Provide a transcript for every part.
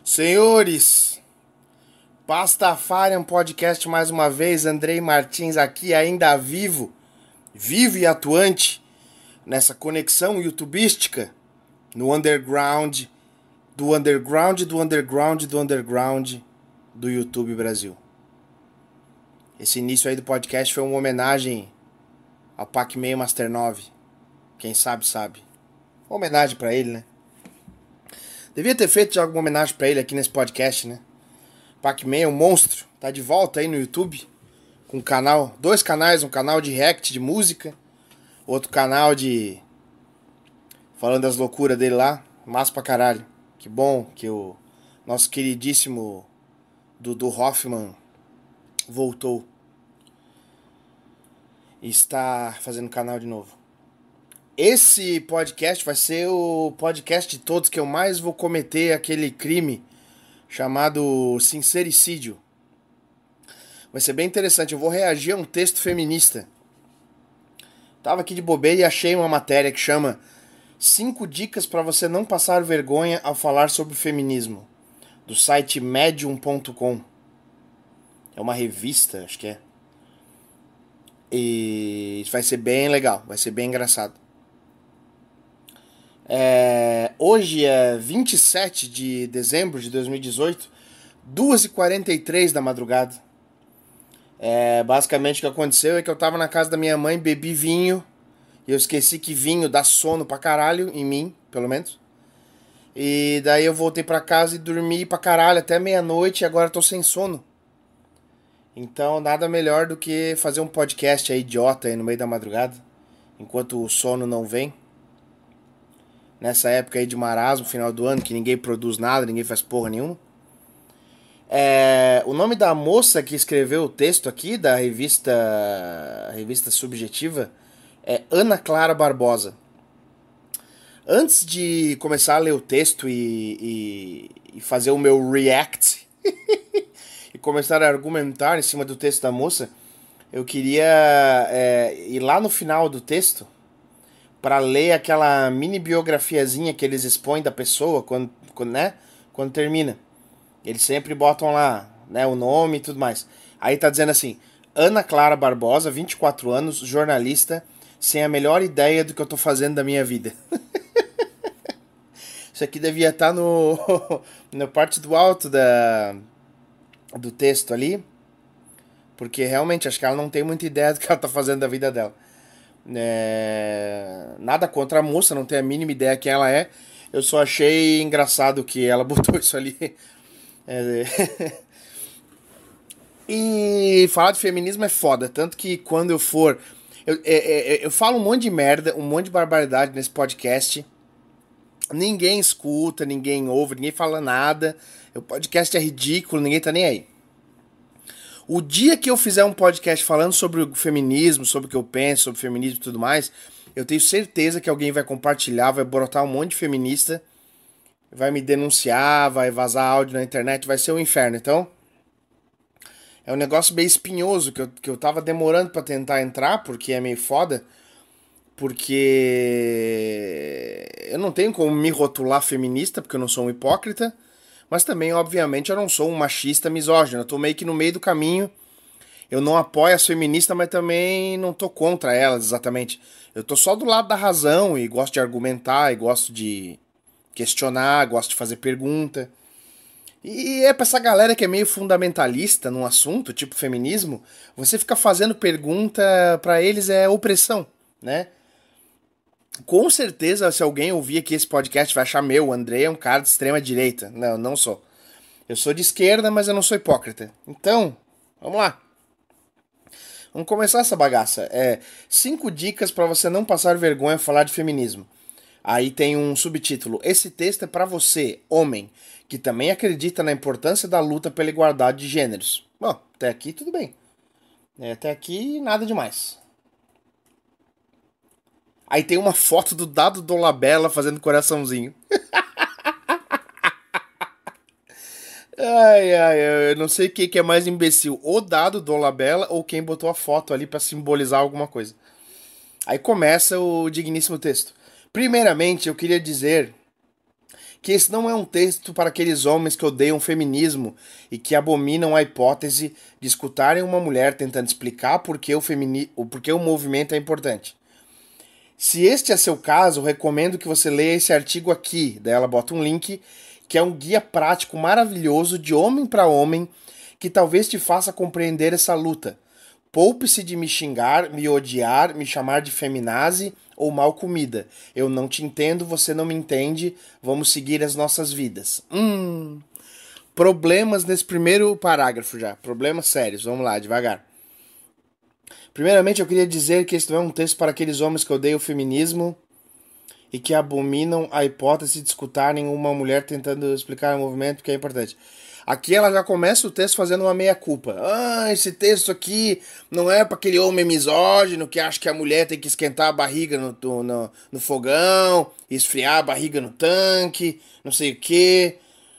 Senhores, Pastafarian Podcast mais uma vez, Andrei Martins aqui ainda vivo e atuante nessa conexão youtubística no underground, do YouTube Brasil. Esse início aí do podcast foi uma homenagem ao Pac-Man Master 9. Quem sabe, sabe. Uma homenagem pra ele, né? Devia ter feito já alguma homenagem pra ele aqui nesse podcast, né? Pac-Man é um monstro, tá de volta aí no YouTube, com dois canais, um canal de react de música, outro canal de falando das loucuras dele lá, massa pra caralho. Que bom que o nosso queridíssimo Dudu Hoffman voltou e está fazendo canal de novo. Esse podcast vai ser o podcast de todos que eu mais vou cometer aquele crime chamado sincericídio. Vai ser bem interessante, eu vou reagir a um texto feminista. Tava aqui de bobeira e achei uma matéria que chama 5 dicas para você não passar vergonha ao falar sobre feminismo, do site medium.com. É uma revista, acho que é. E vai ser bem legal, vai ser bem engraçado. Hoje é 27 de dezembro de 2018, 2h43 da madrugada. Basicamente o que aconteceu é que eu tava na casa da minha mãe, bebi vinho, e eu esqueci que vinho dá sono pra caralho, em mim, pelo menos. E daí eu voltei pra casa e dormi pra caralho até meia-noite e agora tô sem sono. Então nada melhor do que fazer um podcast aí idiota aí no meio da madrugada, enquanto o sono não vem. Nessa época aí de marasmo, final do ano, que ninguém produz nada, ninguém faz porra nenhuma. O nome da moça que escreveu o texto aqui, da revista Subjetiva, é Ana Clara Barbosa. Antes de começar a ler o texto e fazer o meu react e começar a argumentar em cima do texto da moça, eu queria ir lá no final do texto para ler aquela mini biografiazinha que eles expõem da pessoa quando termina. Eles sempre botam lá, né, o nome e tudo mais. Aí tá dizendo assim: Ana Clara Barbosa, 24 anos, jornalista, sem a melhor ideia do que eu tô fazendo da minha vida. Isso aqui devia estar na parte do alto do texto ali, porque realmente acho que ela não tem muita ideia do que ela tá fazendo da vida dela. Nada contra a moça, não tenho a mínima ideia quem ela é. Eu só achei engraçado que ela botou isso ali. E falar de feminismo é foda. Tanto que quando eu for. Eu falo um monte de merda, um monte de barbaridade nesse podcast. Ninguém escuta, ninguém ouve, ninguém fala nada. O podcast é ridículo, ninguém tá nem aí. O dia que eu fizer um podcast falando sobre o feminismo, sobre o que eu penso sobre feminismo e tudo mais, eu tenho certeza que alguém vai compartilhar, vai brotar um monte de feminista, vai me denunciar, vai vazar áudio na internet, vai ser um inferno. Então, é um negócio bem espinhoso que eu tava demorando pra tentar entrar, porque é meio foda, porque eu não tenho como me rotular feminista, porque eu não sou um hipócrita, mas também, obviamente, eu não sou um machista misógino. Eu tô meio que no meio do caminho. Eu não apoio as feministas, mas também não tô contra elas, exatamente. Eu tô só do lado da razão e gosto de argumentar, e gosto de questionar, gosto de fazer pergunta. E é pra essa galera que é meio fundamentalista num assunto, tipo feminismo, você fica fazendo pergunta pra eles é opressão, né? Com certeza, se alguém ouvir aqui esse podcast, vai achar o André é um cara de extrema direita. Não, não sou. Eu sou de esquerda, mas eu não sou hipócrita. Então, vamos lá. Vamos começar essa bagaça. 5 dicas para você não passar vergonha ao falar de feminismo. Aí tem um subtítulo. Esse texto é para você, homem, que também acredita na importância da luta pela igualdade de gêneros. Bom, até aqui tudo bem. Até aqui nada demais. Aí tem uma foto do Dado Dolabella fazendo coraçãozinho. Eu não sei quem que é mais imbecil, o Dado Dolabella ou quem botou a foto ali pra simbolizar alguma coisa. Aí começa o digníssimo texto. Primeiramente, eu queria dizer que esse não é um texto para aqueles homens que odeiam o feminismo e que abominam a hipótese de escutarem uma mulher tentando explicar por que por que o movimento é importante. Se este é seu caso, recomendo que você leia esse artigo aqui. Daí ela bota um link, que é um guia prático maravilhoso de homem para homem, que talvez te faça compreender essa luta. Poupe-se de me xingar, me odiar, me chamar de feminazi ou mal comida. Eu não te entendo, você não me entende, vamos seguir as nossas vidas. Problemas nesse primeiro parágrafo já. Problemas sérios, vamos lá, devagar. Primeiramente, eu queria dizer que este não é um texto para aqueles homens que odeiam o feminismo e que abominam a hipótese de escutarem uma mulher tentando explicar o movimento, que é importante. Aqui ela já começa o texto fazendo uma meia-culpa. Esse texto aqui não é para aquele homem misógino que acha que a mulher tem que esquentar a barriga no fogão, esfriar a barriga no tanque, não sei o quê.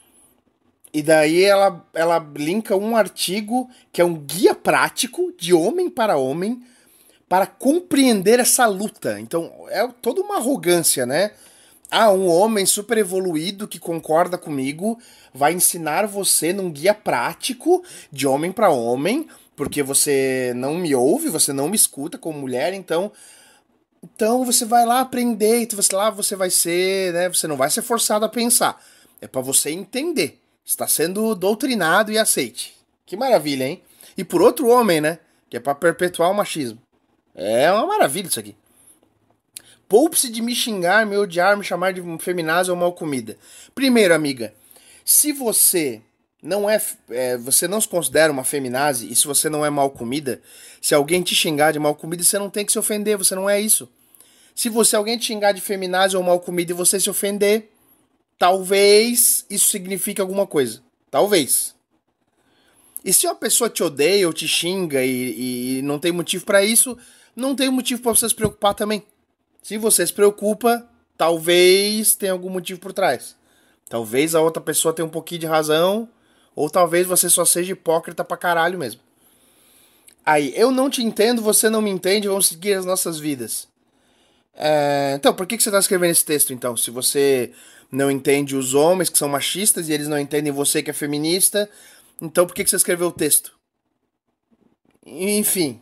E daí ela linka um artigo que é um guia prático de homem para compreender essa luta. Então é toda uma arrogância, né? Um homem super evoluído que concorda comigo vai ensinar você num guia prático de homem para homem, porque você não me ouve, você não me escuta como mulher, então você vai lá aprender, então você vai ser, né, você não vai ser forçado a pensar. É para você entender. Está sendo doutrinado e aceite. Que maravilha, hein? E por outro homem, né? Que é para perpetuar o machismo. É uma maravilha isso aqui. Poupe-se de me xingar, me odiar, me chamar de feminazi ou mal comida. Primeiro, amiga, se você você não se considera uma feminazi e se você não é mal comida, se alguém te xingar de mal comida, você não tem que se ofender, você não é isso. Se alguém te xingar de feminazi ou mal comida e você se ofender, talvez isso signifique alguma coisa. Talvez. E se uma pessoa te odeia ou te xinga e não tem motivo pra isso, não tem motivo pra você se preocupar também. Se você se preocupa, talvez tenha algum motivo por trás. Talvez a outra pessoa tenha um pouquinho de razão, ou talvez você só seja hipócrita pra caralho mesmo. Aí, eu não te entendo, você não me entende, vamos seguir as nossas vidas. Então, por que você tá escrevendo esse texto, então? Se você não entende os homens que são machistas e eles não entendem você que é feminista, então por que você escreveu o texto? Enfim.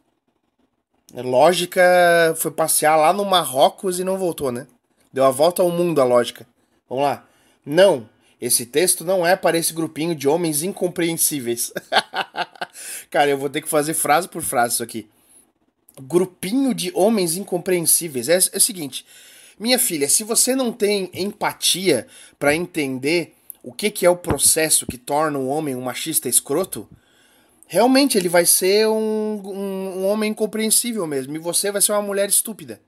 Lógica foi passear lá no Marrocos e não voltou, né? Deu a volta ao mundo a lógica. Vamos lá. Não, esse texto não é para esse grupinho de homens incompreensíveis. Cara, eu vou ter que fazer frase por frase isso aqui. Grupinho de homens incompreensíveis. É o seguinte, minha filha, se você não tem empatia para entender o que é o processo que torna um homem um machista escroto, realmente ele vai ser um homem incompreensível mesmo. E você vai ser uma mulher estúpida.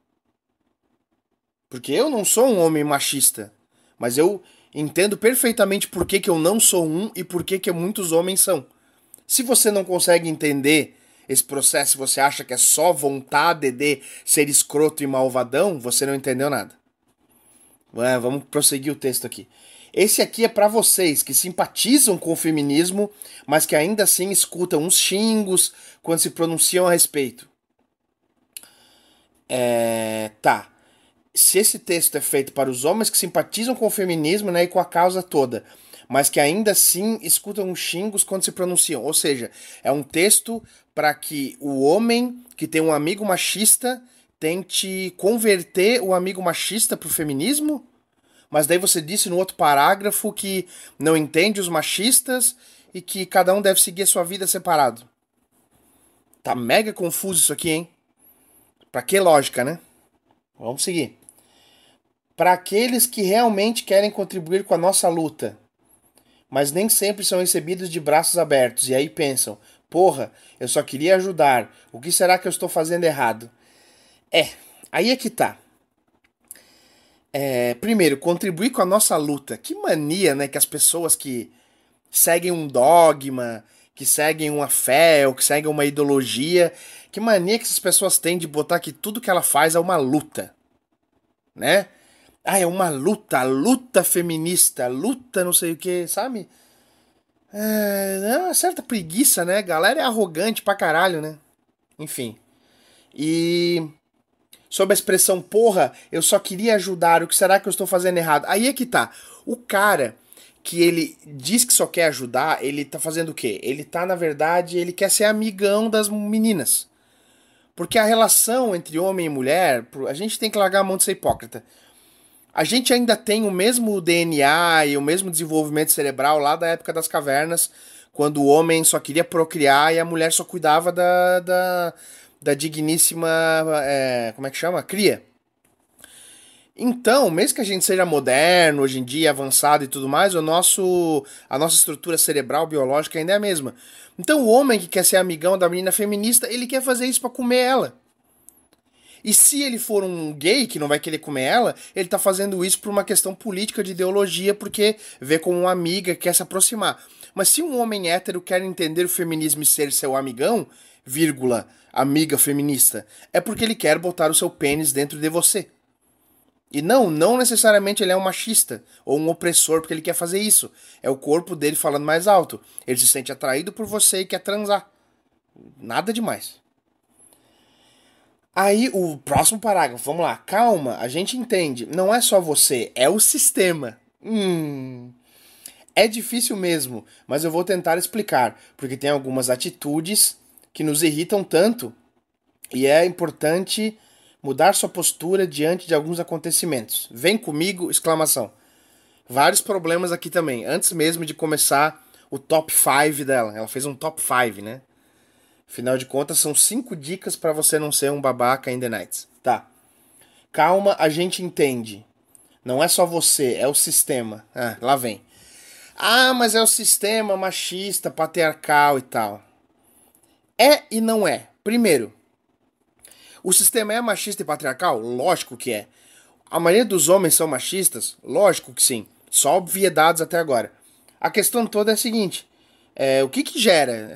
Porque eu não sou um homem machista. Mas eu entendo perfeitamente por que eu não sou um e por que muitos homens são. Se você não consegue entender esse processo e você acha que é só vontade de ser escroto e malvadão, você não entendeu nada. Vamos prosseguir o texto aqui. Esse aqui é para vocês que simpatizam com o feminismo, mas que ainda assim escutam uns xingos quando se pronunciam a respeito. Tá. Se esse texto é feito para os homens que simpatizam com o feminismo, né, e com a causa toda, mas que ainda assim escutam uns xingos quando se pronunciam. Ou seja, é um texto para que o homem que tem um amigo machista tente converter o amigo machista pro feminismo? Mas daí você disse no outro parágrafo que não entende os machistas e que cada um deve seguir a sua vida separado. Tá mega confuso isso aqui, hein? Pra que lógica, né? Vamos seguir. Para aqueles que realmente querem contribuir com a nossa luta, mas nem sempre são recebidos de braços abertos, e aí pensam, porra, eu só queria ajudar, o que será que eu estou fazendo errado? Aí é que tá. Primeiro, contribuir com a nossa luta. Que mania, né, que as pessoas que seguem um dogma, que seguem uma fé, ou que seguem uma ideologia, que mania que essas pessoas têm de botar que tudo que ela faz é uma luta, né? É uma luta feminista, luta não sei o que, sabe? É uma certa preguiça, né? A galera é arrogante pra caralho, né? Enfim. E Sob a expressão, porra, eu só queria ajudar, o que será que eu estou fazendo errado? Aí é que tá. O cara que ele diz que só quer ajudar, ele tá fazendo o quê? Ele tá, na verdade, ele quer ser amigão das meninas. Porque a relação entre homem e mulher, a gente tem que largar a mão de ser hipócrita. A gente ainda tem o mesmo DNA e o mesmo desenvolvimento cerebral lá da época das cavernas, quando o homem só queria procriar e a mulher só cuidava da digníssima, como é que chama? Cria. Então, mesmo que a gente seja moderno, hoje em dia, avançado e tudo mais, a nossa estrutura cerebral, biológica ainda é a mesma. Então, o homem que quer ser amigão da menina feminista, ele quer fazer isso pra comer ela. E se ele for um gay que não vai querer comer ela, ele tá fazendo isso por uma questão política de ideologia, porque vê como uma amiga quer se aproximar. Mas se um homem hétero quer entender o feminismo e ser seu amigão, vírgula, amiga feminista, é porque ele quer botar o seu pênis dentro de você. E não necessariamente ele é um machista ou um opressor porque ele quer fazer isso. É o corpo dele falando mais alto. Ele se sente atraído por você e quer transar. Nada demais. Aí o próximo parágrafo, vamos lá. Calma, a gente entende. Não é só você, é o sistema. É difícil mesmo, mas eu vou tentar explicar. Porque tem algumas atitudes que nos irritam tanto. E é importante mudar sua postura diante de alguns acontecimentos. Vem comigo! Exclamação. Vários problemas aqui também. Antes mesmo de começar o top 5 dela. Ela fez um top 5, né? Afinal de contas, são 5 dicas para você não ser um babaca in the nights. Tá. Calma, a gente entende. Não é só você, é o sistema. Ah, lá vem. Ah, mas é o sistema machista, patriarcal e tal. É e não é. Primeiro, o sistema é machista e patriarcal? Lógico que é. A maioria dos homens são machistas? Lógico que sim. Só obviedades até agora. A questão toda é a seguinte. O que gera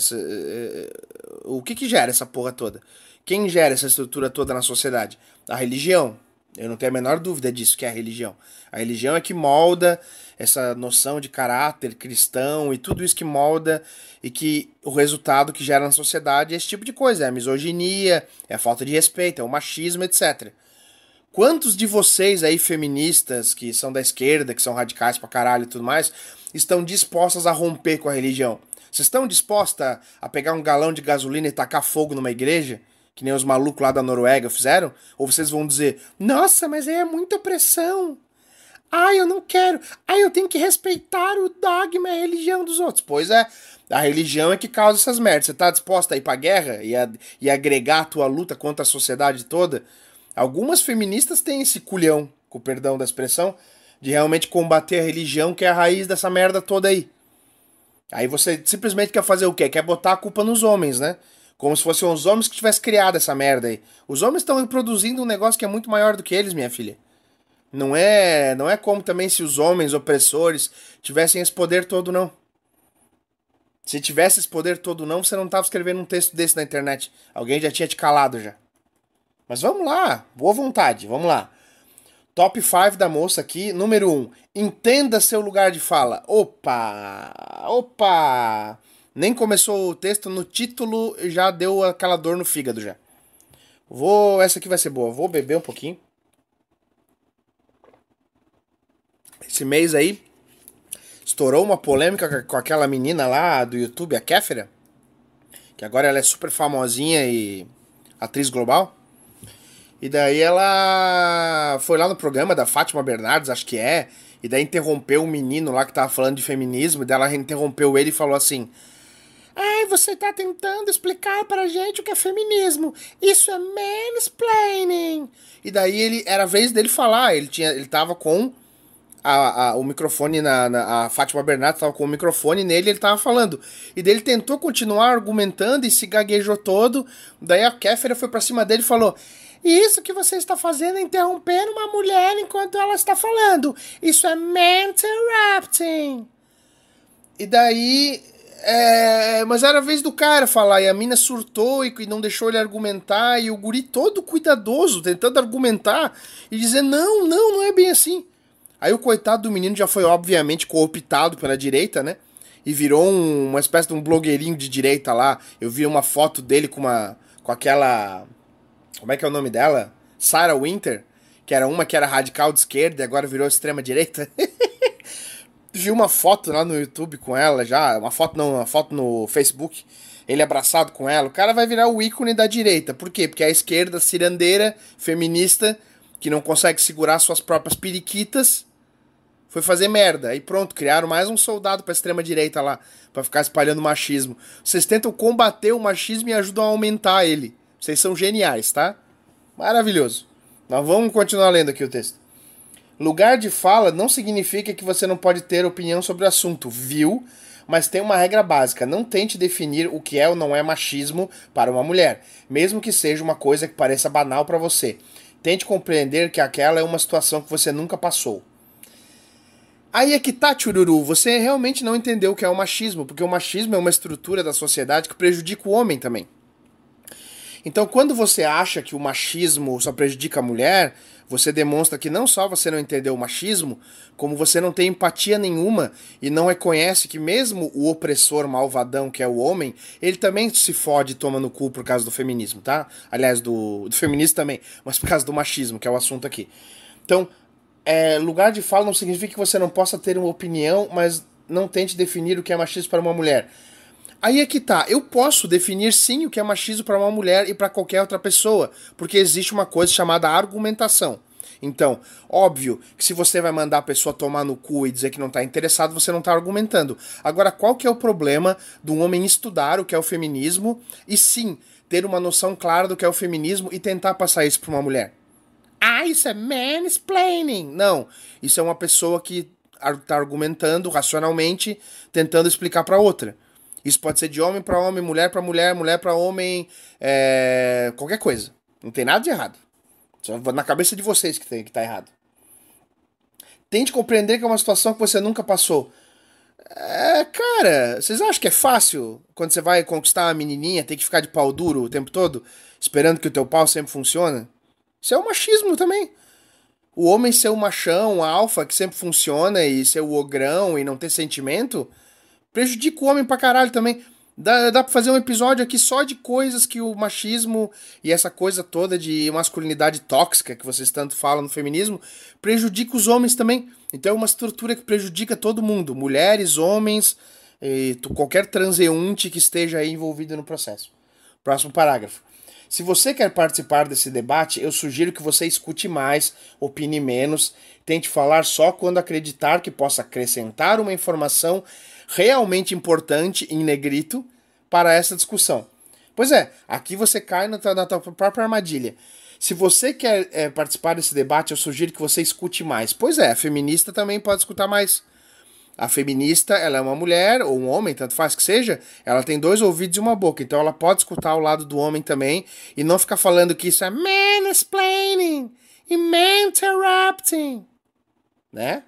o que gera essa porra toda? Quem gera essa estrutura toda na sociedade? A religião. Eu não tenho a menor dúvida disso, que é a religião. A religião é que molda essa noção de caráter cristão e tudo isso que molda e que o resultado que gera na sociedade é esse tipo de coisa. É a misoginia, é a falta de respeito, é o machismo, etc. Quantos de vocês aí feministas, que são da esquerda, que são radicais pra caralho e tudo mais, estão dispostas a romper com a religião? Vocês estão dispostas a pegar um galão de gasolina e tacar fogo numa igreja? Que nem os malucos lá da Noruega fizeram? Ou vocês vão dizer, nossa, mas aí é muita opressão. Ai, eu não quero. Ai, eu tenho que respeitar o dogma e a religião dos outros. Pois é, a religião é que causa essas merdas. Você tá disposta a ir pra guerra e agregar a tua luta contra a sociedade toda? Algumas feministas têm esse culhão, com o perdão da expressão, de realmente combater a religião, que é a raiz dessa merda toda aí. Aí você simplesmente quer fazer o quê? Quer botar a culpa nos homens, né? Como se fossem os homens que tivessem criado essa merda aí. Os homens estão produzindo um negócio que é muito maior do que eles, minha filha. Não é como também se os homens opressores tivessem esse poder todo, não. Se tivesse esse poder todo, não, você não tava escrevendo um texto desse na internet. Alguém já tinha te calado já. Mas vamos lá, boa vontade, vamos lá. Top 5 da moça aqui, número 1. Entenda seu lugar de fala. Opa! Nem começou o texto, no título já deu aquela dor no fígado já. Essa aqui vai ser boa, vou beber um pouquinho. Esse mês aí, estourou uma polêmica com aquela menina lá do YouTube, a Kéfera, que agora ela é super famosinha e atriz global. E daí ela foi lá no programa da Fátima Bernardes, acho que é, e daí interrompeu um menino lá que tava falando de feminismo, e daí ela interrompeu ele e falou assim: ai, você tá tentando explicar pra gente o que é feminismo. Isso é mansplaining. E daí era a vez dele falar, ele tava com o microfone a Fátima Bernardes tava com o microfone nele, ele tava falando. E daí ele tentou continuar argumentando e se gaguejou todo. Daí a Kéfera foi pra cima dele e falou: isso que você está fazendo é interromper uma mulher enquanto ela está falando. Isso é interrupting. E daí... mas era a vez do cara falar, e a mina surtou e não deixou ele argumentar, e o guri todo cuidadoso, tentando argumentar e dizer, não é bem assim. Aí o coitado do menino já foi obviamente cooptado pela direita, né? E virou uma espécie de um blogueirinho de direita lá. Eu vi uma foto dele com aquela... Como é que é o nome dela? Sarah Winter, que era uma que era radical de esquerda e agora virou extrema direita. Vi uma foto lá no YouTube com ela já, uma foto no Facebook, ele abraçado com ela. O cara vai virar o ícone da direita. Por quê? Porque a esquerda cirandeira, feminista, que não consegue segurar suas próprias periquitas, foi fazer merda. E pronto, criaram mais um soldado pra extrema direita lá, pra ficar espalhando machismo. Vocês tentam combater o machismo e ajudam a aumentar ele. Vocês são geniais, tá? Maravilhoso. Nós vamos continuar lendo aqui o texto. Lugar de fala não significa que você não pode ter opinião sobre o assunto, viu? Mas tem uma regra básica: não tente definir o que é ou não é machismo para uma mulher, mesmo que seja uma coisa que pareça banal para você. Tente compreender que aquela é uma situação que você nunca passou. Aí é que tá, Tchururu, você realmente não entendeu o que é o machismo, porque o machismo é uma estrutura da sociedade que prejudica o homem também. Então, quando você acha que o machismo só prejudica a mulher, você demonstra que não só você não entendeu o machismo, como você não tem empatia nenhuma e não reconhece que mesmo o opressor malvadão que é o homem, ele também se fode e toma no cu por causa do feminismo, tá? Aliás, do feminismo também, mas por causa do machismo, que é o assunto aqui. Então, lugar de fala não significa que você não possa ter uma opinião, mas não tente definir o que é machismo para uma mulher. Aí é que tá, eu posso definir sim o que é machismo para uma mulher e para qualquer outra pessoa, porque existe uma coisa chamada argumentação. Então, óbvio que se você vai mandar a pessoa tomar no cu e dizer que não tá interessado, você não tá argumentando. Agora, qual que é o problema de um homem estudar o que é o feminismo e sim, ter uma noção clara do que é o feminismo e tentar passar isso para uma mulher? Ah, isso é mansplaining! Não, isso é uma pessoa que tá argumentando racionalmente, tentando explicar para outra. Isso pode ser de homem para homem, mulher para mulher, mulher para homem, qualquer coisa. Não tem nada de errado. Só na cabeça de vocês que tá errado. Tente compreender que é uma situação que você nunca passou. Cara, vocês acham que é fácil quando você vai conquistar uma menininha, ter que ficar de pau duro o tempo todo, esperando que o teu pau sempre funcione? Isso é o machismo também. O homem ser o machão, o alfa, que sempre funciona, e ser o ogrão e não ter sentimento, prejudica o homem pra caralho também. Dá pra fazer um episódio aqui só de coisas que o machismo e essa coisa toda de masculinidade tóxica que vocês tanto falam no feminismo prejudica os homens também. Então é uma estrutura que prejudica todo mundo. Mulheres, homens, qualquer transeunte que esteja aí envolvido no processo. Próximo parágrafo. Se você quer participar desse debate, eu sugiro que você escute mais, opine menos, tente falar só quando acreditar que possa acrescentar uma informação realmente importante em negrito para essa discussão. Pois é, aqui você cai na tua própria armadilha. Se você quer participar desse debate, eu sugiro que você escute mais. Pois é, a feminista também pode escutar mais. A feminista, ela é uma mulher, ou um homem, tanto faz que seja, ela tem 2 ouvidos e uma boca, então ela pode escutar o lado do homem também, e não ficar falando que isso é mansplaining e interrupting, né?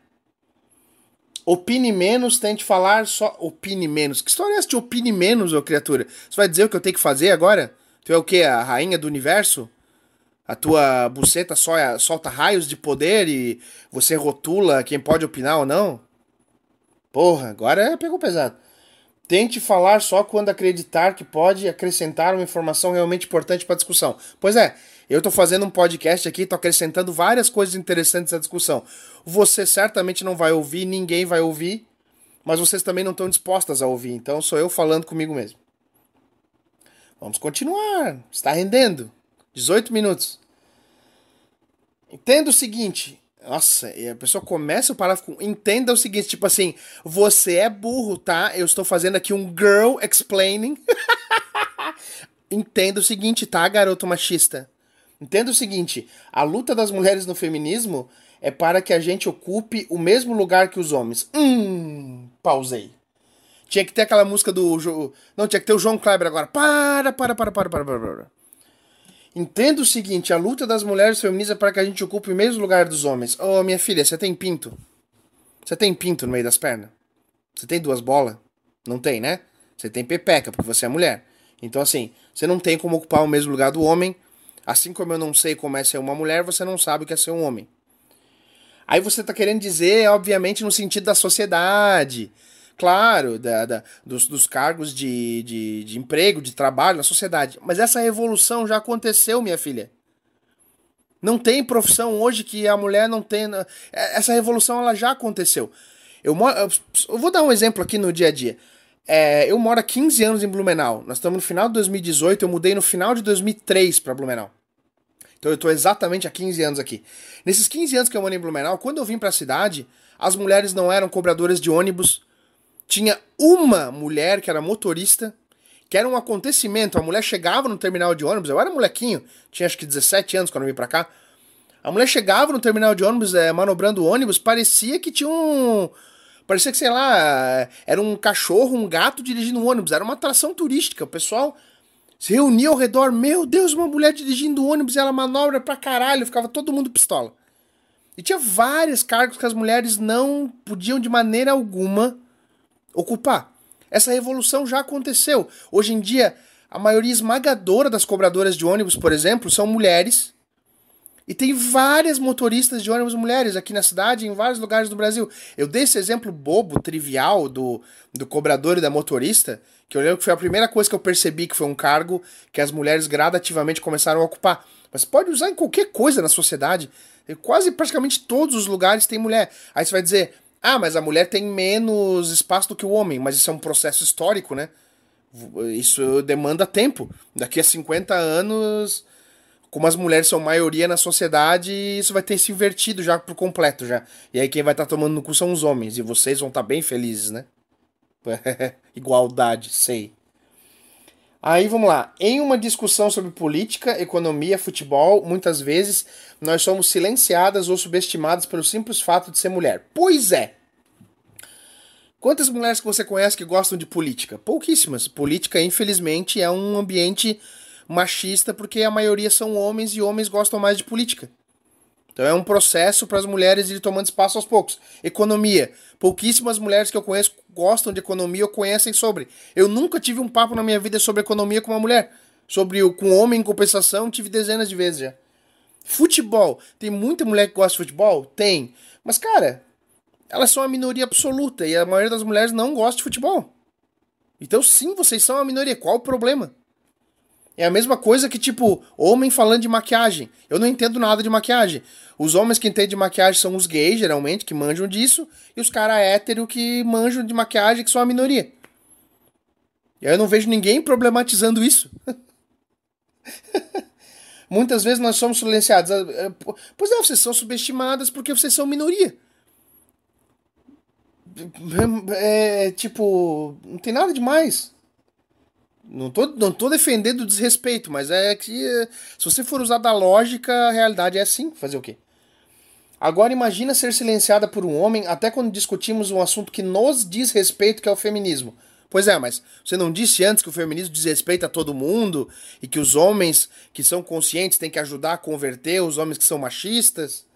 Opine menos, tente falar só... Opine menos. Que história é essa de opine menos, ô criatura? Você vai dizer o que eu tenho que fazer agora? Tu é o quê? A rainha do universo? A tua buceta só solta raios de poder e você rotula quem pode opinar ou não? Porra, agora pegou pesado. Tente falar só quando acreditar que pode acrescentar uma informação realmente importante para a discussão. Pois é, eu tô fazendo um podcast aqui, tô acrescentando várias coisas interessantes à discussão. Você certamente não vai ouvir, ninguém vai ouvir, mas vocês também não estão dispostas a ouvir, então sou eu falando comigo mesmo. Vamos continuar, está rendendo. 18 minutos. Entenda o seguinte... Nossa, e a pessoa começa o parágrafo com... Entenda o seguinte, tipo assim... Você é burro, tá? Eu estou fazendo aqui um girl explaining. Entenda o seguinte, tá, garoto machista? Entenda o seguinte... A luta das mulheres no feminismo... É para que a gente ocupe o mesmo lugar que os homens. Pausei. Tinha que ter aquela música do... Não, tinha que ter o João Kleber agora. Para. Entenda o seguinte, a luta das mulheres feministas é para que a gente ocupe o mesmo lugar dos homens. Ô, minha filha, você tem pinto? Você tem pinto no meio das pernas? Você tem 2 bolas? Não tem, né? Você tem pepeca, porque você é mulher. Então, assim, você não tem como ocupar o mesmo lugar do homem. Assim como eu não sei como é ser uma mulher, você não sabe o que é ser um homem. Aí você tá querendo dizer, obviamente, no sentido da sociedade. Claro, dos cargos de emprego, de trabalho na sociedade. Mas essa revolução já aconteceu, minha filha. Não tem profissão hoje que a mulher não tenha. Essa revolução ela já aconteceu. Eu vou dar um exemplo aqui no dia a dia. Eu moro há 15 anos em Blumenau. Nós estamos no final de 2018, eu mudei no final de 2003 para Blumenau. Então eu estou exatamente há 15 anos aqui. Nesses 15 anos que eu moro em Blumenau, quando eu vim para a cidade, as mulheres não eram cobradoras de ônibus. Tinha uma mulher que era motorista, que era um acontecimento. A mulher chegava no terminal de ônibus, eu era molequinho, tinha acho que 17 anos quando eu vim pra cá. A mulher chegava no terminal de ônibus, manobrando o ônibus, parecia que tinha um... Parecia que, sei lá, era um cachorro, um gato dirigindo um ônibus. Era uma atração turística. O pessoal se reunia ao redor. Meu Deus, uma mulher dirigindo ônibus e ela manobra pra caralho. Ficava todo mundo pistola. E tinha vários cargos que as mulheres não podiam de maneira alguma ocupar. Essa revolução já aconteceu. Hoje em dia, a maioria esmagadora das cobradoras de ônibus, por exemplo, são mulheres. E tem várias motoristas de ônibus mulheres aqui na cidade, em vários lugares do Brasil. Eu dei esse exemplo bobo, trivial, do cobrador e da motorista, que eu lembro que foi a primeira coisa que eu percebi que foi um cargo que as mulheres gradativamente começaram a ocupar. Mas pode usar em qualquer coisa na sociedade. Quase praticamente todos os lugares tem mulher. Aí você vai dizer, mas a mulher tem menos espaço do que o homem. Mas isso é um processo histórico, né? Isso demanda tempo. Daqui a 50 anos... Como as mulheres são maioria na sociedade, isso vai ter se invertido já por completo já. E aí quem vai estar tomando no cu são os homens. E vocês vão estar bem felizes, né? Igualdade, sei. Aí vamos lá. Em uma discussão sobre política, economia, futebol, muitas vezes nós somos silenciadas ou subestimadas pelo simples fato de ser mulher. Pois é. Quantas mulheres que você conhece que gostam de política? Pouquíssimas. Política, infelizmente, é um ambiente machista porque a maioria são homens e homens gostam mais de política. Então é um processo para as mulheres ir tomando espaço aos poucos. Economia. Pouquíssimas mulheres que eu conheço gostam de economia ou conhecem sobre. Eu nunca tive um papo na minha vida sobre economia com uma mulher. Com homem em compensação, tive dezenas de vezes já. Futebol. Tem muita mulher que gosta de futebol? Tem. Mas, cara, elas são a minoria absoluta e a maioria das mulheres não gosta de futebol. Então, sim, vocês são a minoria. Qual o problema? É a mesma coisa que, tipo, homem falando de maquiagem. Eu não entendo nada de maquiagem. Os homens que entendem de maquiagem são os gays, geralmente, que manjam disso, e os caras héteros que manjam de maquiagem, que são a minoria. E aí eu não vejo ninguém problematizando isso. Muitas vezes nós somos silenciados. Pois é, vocês são subestimadas porque vocês são minoria. Tipo, não tem nada demais. Não tô defendendo o desrespeito, mas é que se você for usar da lógica, a realidade é assim, fazer o quê? Agora imagina ser silenciada por um homem até quando discutimos um assunto que nos diz respeito, que é o feminismo. Pois é, mas você não disse antes que o feminismo diz respeito a todo mundo e que os homens que são conscientes têm que ajudar a converter os homens que são machistas?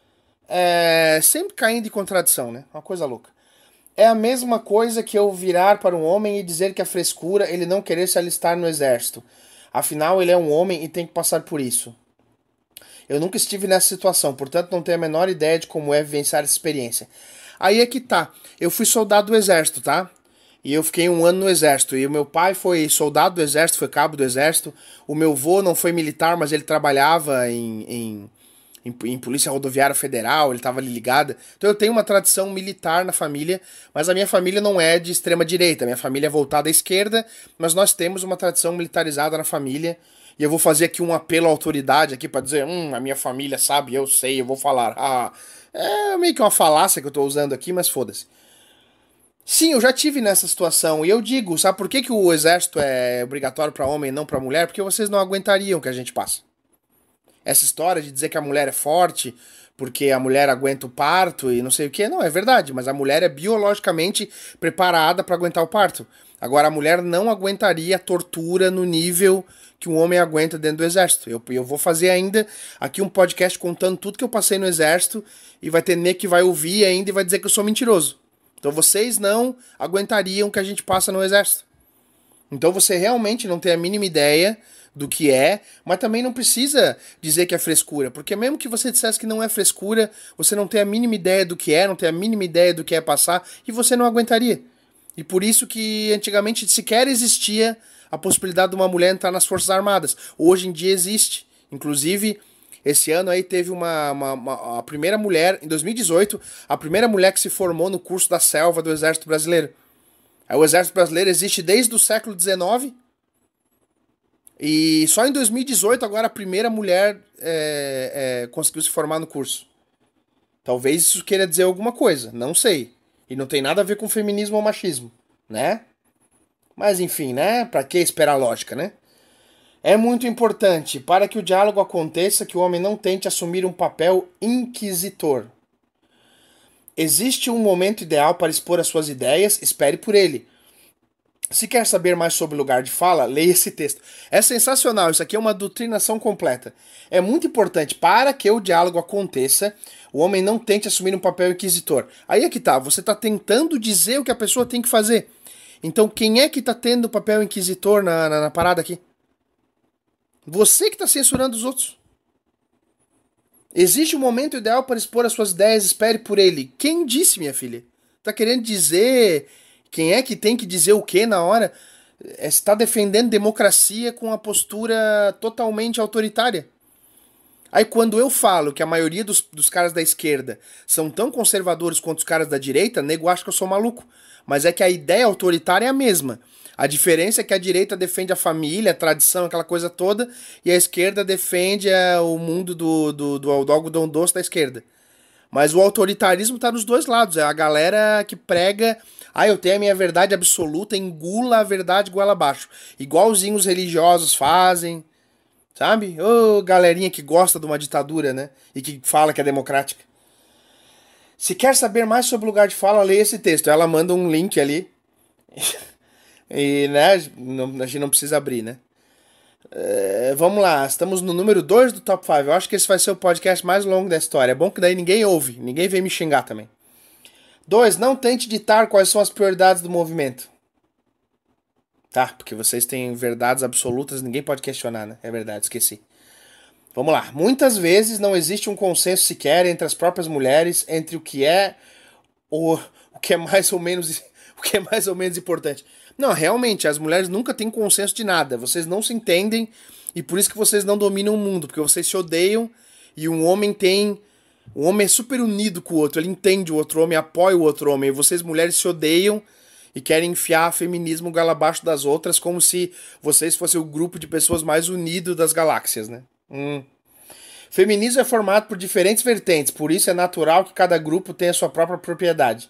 Sempre caindo em contradição, né? Uma coisa louca. É a mesma coisa que eu virar para um homem e dizer que a frescura ele não querer se alistar no exército. Afinal, ele é um homem e tem que passar por isso. Eu nunca estive nessa situação, portanto não tenho a menor ideia de como é vivenciar essa experiência. Aí é que tá. Eu fui soldado do exército, tá? E eu fiquei 1 ano no exército. E o meu pai foi soldado do exército, foi cabo do exército. O meu avô não foi militar, mas ele trabalhava em Polícia Rodoviária Federal, ele estava ali ligado. Então eu tenho uma tradição militar na família, mas a minha família não é de extrema direita, a minha família é voltada à esquerda, mas nós temos uma tradição militarizada na família, e eu vou fazer aqui um apelo à autoridade aqui para dizer, a minha família sabe, eu sei, eu vou falar. É meio que uma falácia que eu estou usando aqui, mas foda-se. Sim, eu já tive nessa situação, e eu digo, sabe por que o exército é obrigatório para homem e não para mulher? Porque vocês não aguentariam o que a gente passa. Essa história de dizer que a mulher é forte porque a mulher aguenta o parto e não sei o que, não é verdade, mas a mulher é biologicamente preparada para aguentar o parto. Agora, a mulher não aguentaria a tortura no nível que um homem aguenta dentro do exército. Eu vou fazer ainda aqui um podcast contando tudo que eu passei no exército e vai ter nego que vai ouvir ainda e vai dizer que eu sou mentiroso. Então vocês não aguentariam o que a gente passa no exército. Então você realmente não tem a mínima ideia do que é, mas também não precisa dizer que é frescura, porque mesmo que você dissesse que não é frescura, você não tem a mínima ideia do que é, não tem a mínima ideia do que é passar, e você não aguentaria. E por isso que antigamente sequer existia a possibilidade de uma mulher entrar nas Forças Armadas. Hoje em dia existe. Inclusive, Esse ano aí teve a primeira mulher, em 2018, a primeira mulher que se formou no curso da selva do Exército Brasileiro. Aí o Exército Brasileiro existe desde o século XIX e só em 2018 agora a primeira mulher conseguiu se formar no curso. Talvez isso queira dizer alguma coisa, não sei. E não tem nada a ver com feminismo ou machismo, né? Mas enfim, né? Pra que esperar lógica, né? É muito importante, para que o diálogo aconteça, que o homem não tente assumir um papel inquisitor. Existe um momento ideal para expor as suas ideias, espere por ele. Se quer saber mais sobre o lugar de fala, leia esse texto. É sensacional, isso aqui é uma doutrinação completa. É muito importante, para que o diálogo aconteça, o homem não tente assumir um papel inquisitor. Aí é que tá, você tá tentando dizer o que a pessoa tem que fazer. Então quem é que tá tendo o papel inquisitor na parada aqui? Você que tá censurando os outros. Existe um momento ideal para expor as suas ideias, espere por ele. Quem disse, minha filha? Tá querendo dizer... Quem é que tem que dizer o que na hora? Está defendendo democracia com uma postura totalmente autoritária. Aí quando eu falo que a maioria dos caras da esquerda são tão conservadores quanto os caras da direita, nego acha que eu sou maluco. Mas é que a ideia autoritária é a mesma. A diferença é que a direita defende a família, a tradição, aquela coisa toda, e a esquerda defende o mundo do algodão doce da esquerda. Mas o autoritarismo tá nos dois lados. É a galera que prega... eu tenho a minha verdade absoluta, engula a verdade goela abaixo. Igualzinho os religiosos fazem, sabe? Galerinha que gosta de uma ditadura, né? E que fala que é democrática. Se quer saber mais sobre o lugar de fala, leia esse texto. Ela manda um link ali. E, né, a gente não precisa abrir, né? Vamos lá, estamos no número 2 do Top 5. Eu acho que esse vai ser o podcast mais longo da história. É bom que daí ninguém ouve, ninguém vem me xingar também. 2. Não tente ditar quais são as prioridades do movimento. Tá, porque vocês têm verdades absolutas, ninguém pode questionar, né? É verdade, esqueci. Vamos lá. Muitas vezes não existe um consenso sequer entre as próprias mulheres entre o que é o que é mais ou menos importante. Não, realmente, as mulheres nunca têm consenso de nada. Vocês não se entendem e por isso que vocês não dominam o mundo, porque vocês se odeiam e um homem é super unido com o outro, ele entende o outro homem, apoia o outro homem, e vocês mulheres se odeiam e querem enfiar feminismo goela abaixo das outras como se vocês fossem o grupo de pessoas mais unido das galáxias, né? Feminismo é formado por diferentes vertentes, por isso é natural que cada grupo tenha sua própria propriedade.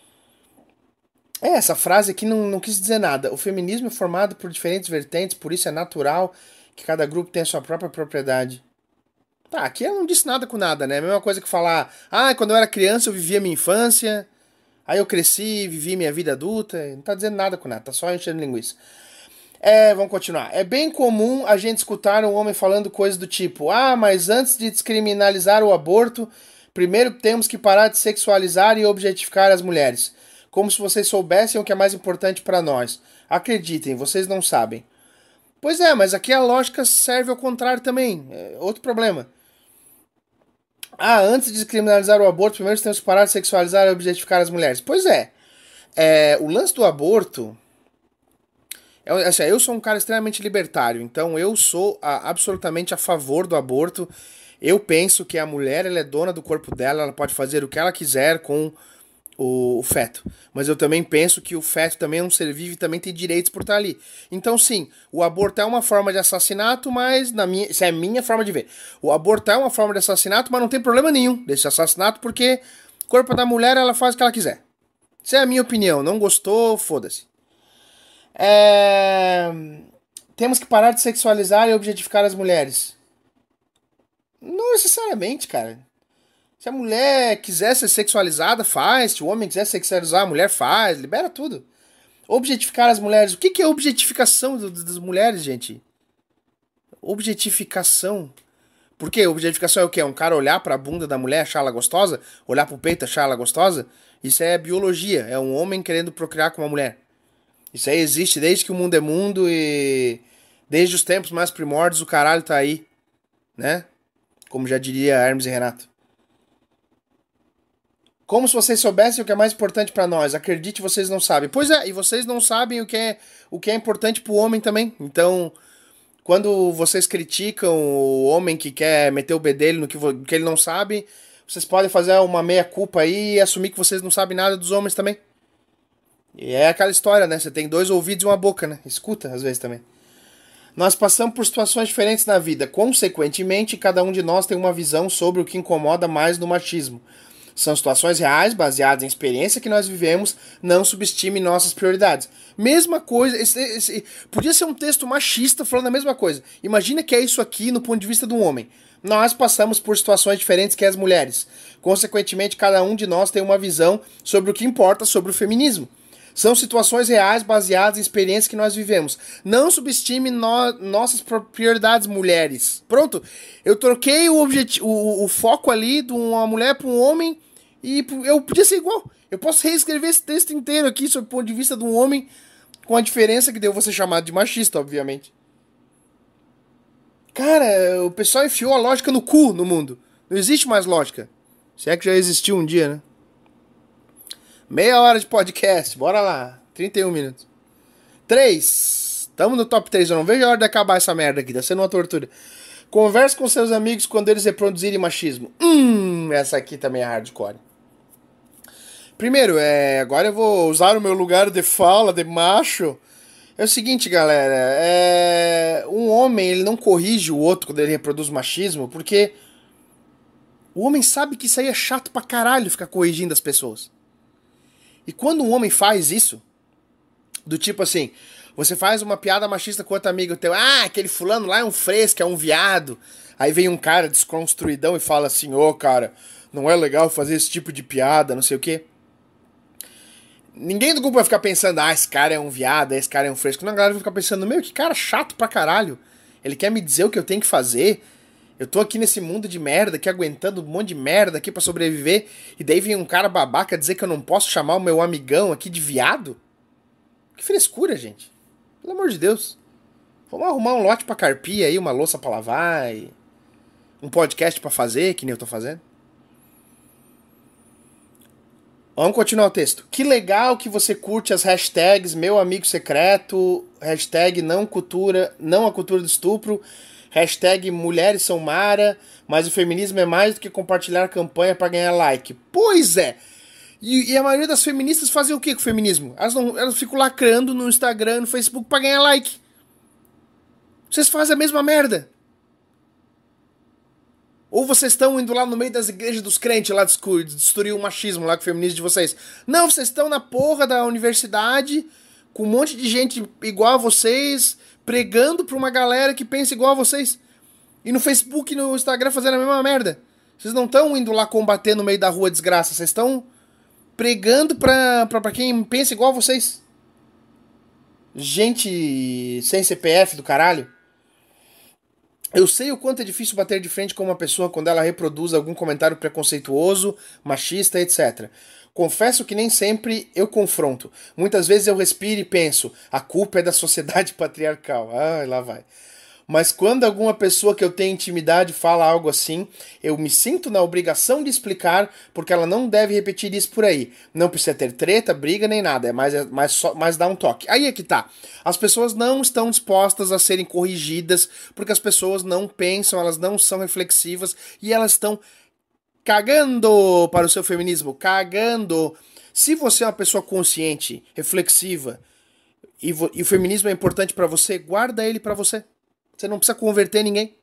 Essa frase aqui não quis dizer nada. O feminismo é formado por diferentes vertentes, por isso é natural que cada grupo tenha sua própria propriedade. Tá, aqui ela não disse nada com nada, né? A mesma coisa que falar, quando eu era criança eu vivia minha infância, aí eu cresci, vivi minha vida adulta. Não tá dizendo nada com nada, tá só enchendo linguiça. Vamos continuar. É bem comum a gente escutar um homem falando coisas do tipo, mas antes de descriminalizar o aborto, primeiro temos que parar de sexualizar e objetificar as mulheres. Como se vocês soubessem o que é mais importante para nós. Acreditem, vocês não sabem. Pois é, mas aqui a lógica serve ao contrário também. É outro problema. Antes de descriminalizar o aborto, primeiro temos que parar de sexualizar e objetificar as mulheres. Pois é. O lance do aborto... eu sou um cara extremamente libertário, então eu sou absolutamente a favor do aborto. Eu penso que a mulher ela é dona do corpo dela, ela pode fazer o que ela quiser com o feto. Mas eu também penso que o feto também é um ser vivo e também tem direitos por estar ali. Então sim, o aborto é uma forma de assassinato, mas isso é a minha forma de ver. O aborto é uma forma de assassinato, mas não tem problema nenhum desse assassinato, porque o corpo da mulher ela faz o que ela quiser. Isso é a minha opinião. Não gostou, foda-se. Temos que parar de sexualizar e objetificar as mulheres. Não necessariamente, cara. Se a mulher quiser ser sexualizada, faz. Se o homem quiser sexualizar a mulher, faz. Libera tudo. Objetificar as mulheres. O que é objetificação das mulheres, gente? Objetificação. Por quê? Objetificação é o quê? Um cara olhar pra bunda da mulher, achar ela gostosa? Olhar pro peito, achar ela gostosa? Isso é biologia. É um homem querendo procriar com uma mulher. Isso aí existe desde que o mundo é mundo e... desde os tempos mais primórdios o caralho tá aí. Né? Como já diria Hermes e Renato. Como se vocês soubessem o que é mais importante pra nós. Acredite, vocês não sabem. Pois é, e vocês não sabem o que é importante pro homem também. Então, Quando vocês criticam o homem que quer meter o bedelho no que ele não sabe, vocês podem fazer uma meia-culpa aí e assumir que vocês não sabem nada dos homens também. E é aquela história, né? Você tem 2 ouvidos e uma boca, né? Escuta às vezes também. Nós passamos por situações diferentes na vida. Consequentemente, cada um de nós tem uma visão sobre o que incomoda mais no machismo. São situações reais, baseadas em experiência que nós vivemos. Não subestime nossas prioridades. Mesma coisa. Podia ser um texto machista falando a mesma coisa. Imagina que é isso aqui no ponto de vista de um homem. Nós passamos por situações diferentes que as mulheres. Consequentemente, cada um de nós tem uma visão sobre o que importa sobre o feminismo. São situações reais baseadas em experiências que nós vivemos. Não subestime nossas prioridades, mulheres. Pronto, eu troquei o foco ali de uma mulher para um homem e eu podia ser igual. Eu posso reescrever esse texto inteiro aqui sob o ponto de vista de um homem, com a diferença que deu você chamado de machista, obviamente. Cara, o pessoal enfiou a lógica no cu no mundo. Não existe mais lógica. Se é que já existiu um dia, né? Meia hora de podcast, bora lá. 31 minutos. 3. Tamo no top 3. Eu não vejo a hora de acabar essa merda aqui. Tá sendo uma tortura. Converse com seus amigos quando eles reproduzirem machismo. Essa aqui também é hardcore. Primeiro, agora eu vou usar o meu lugar de fala de macho. É o seguinte, galera. Um homem, ele não corrige o outro quando ele reproduz machismo, porque o homem sabe que isso aí é chato pra caralho, ficar corrigindo as pessoas. E quando um homem faz isso, do tipo assim, você faz uma piada machista com outro amigo teu, aquele fulano lá é um fresco, é um viado. Aí vem um cara desconstruidão e fala assim, cara, não é legal fazer esse tipo de piada, não sei o quê. Ninguém do grupo vai ficar pensando, esse cara é um viado, esse cara é um fresco. Não, a galera vai ficar pensando, que cara chato pra caralho. Ele quer me dizer o que eu tenho que fazer. Eu tô aqui nesse mundo de merda, aqui aguentando um monte de merda aqui pra sobreviver, e daí vem um cara babaca dizer que eu não posso chamar o meu amigão aqui de viado? Que frescura, gente. Pelo amor de Deus. Vamos arrumar um lote pra carpir aí, uma louça pra lavar, e um podcast pra fazer, que nem eu tô fazendo. Vamos continuar o texto. Que legal que você curte as hashtags meu amigo secreto, hashtag não a cultura do estupro, hashtag mulheres são Mara, mas o feminismo é mais do que compartilhar campanha para ganhar like. Pois é! E a maioria das feministas fazem o que com o feminismo? Elas ficam lacrando no Instagram, no Facebook para ganhar like. Vocês fazem a mesma merda. Ou vocês estão indo lá no meio das igrejas dos crentes lá destruir o machismo lá com o feminismo de vocês. Não, vocês estão na porra da universidade com um monte de gente igual a vocês, pregando pra uma galera que pensa igual a vocês. E no Facebook e no Instagram fazendo a mesma merda. Vocês não estão indo lá combater no meio da rua desgraça. Vocês estão pregando pra quem pensa igual a vocês. Gente sem CPF do caralho. Eu sei o quanto é difícil bater de frente com uma pessoa quando ela reproduz algum comentário preconceituoso, machista, etc. Confesso que nem sempre eu confronto. Muitas vezes eu respiro e penso, a culpa é da sociedade patriarcal. Lá vai. Mas quando alguma pessoa que eu tenho intimidade fala algo assim, eu me sinto na obrigação de explicar, porque ela não deve repetir isso por aí. Não precisa ter treta, briga nem nada, mas dá um toque. Aí é que tá. As pessoas não estão dispostas a serem corrigidas, porque as pessoas não pensam, elas não são reflexivas e elas estão cagando para o seu feminismo, cagando. Se você é uma pessoa consciente, reflexiva, e o feminismo é importante para você, guarda ele para você. Você não precisa converter ninguém.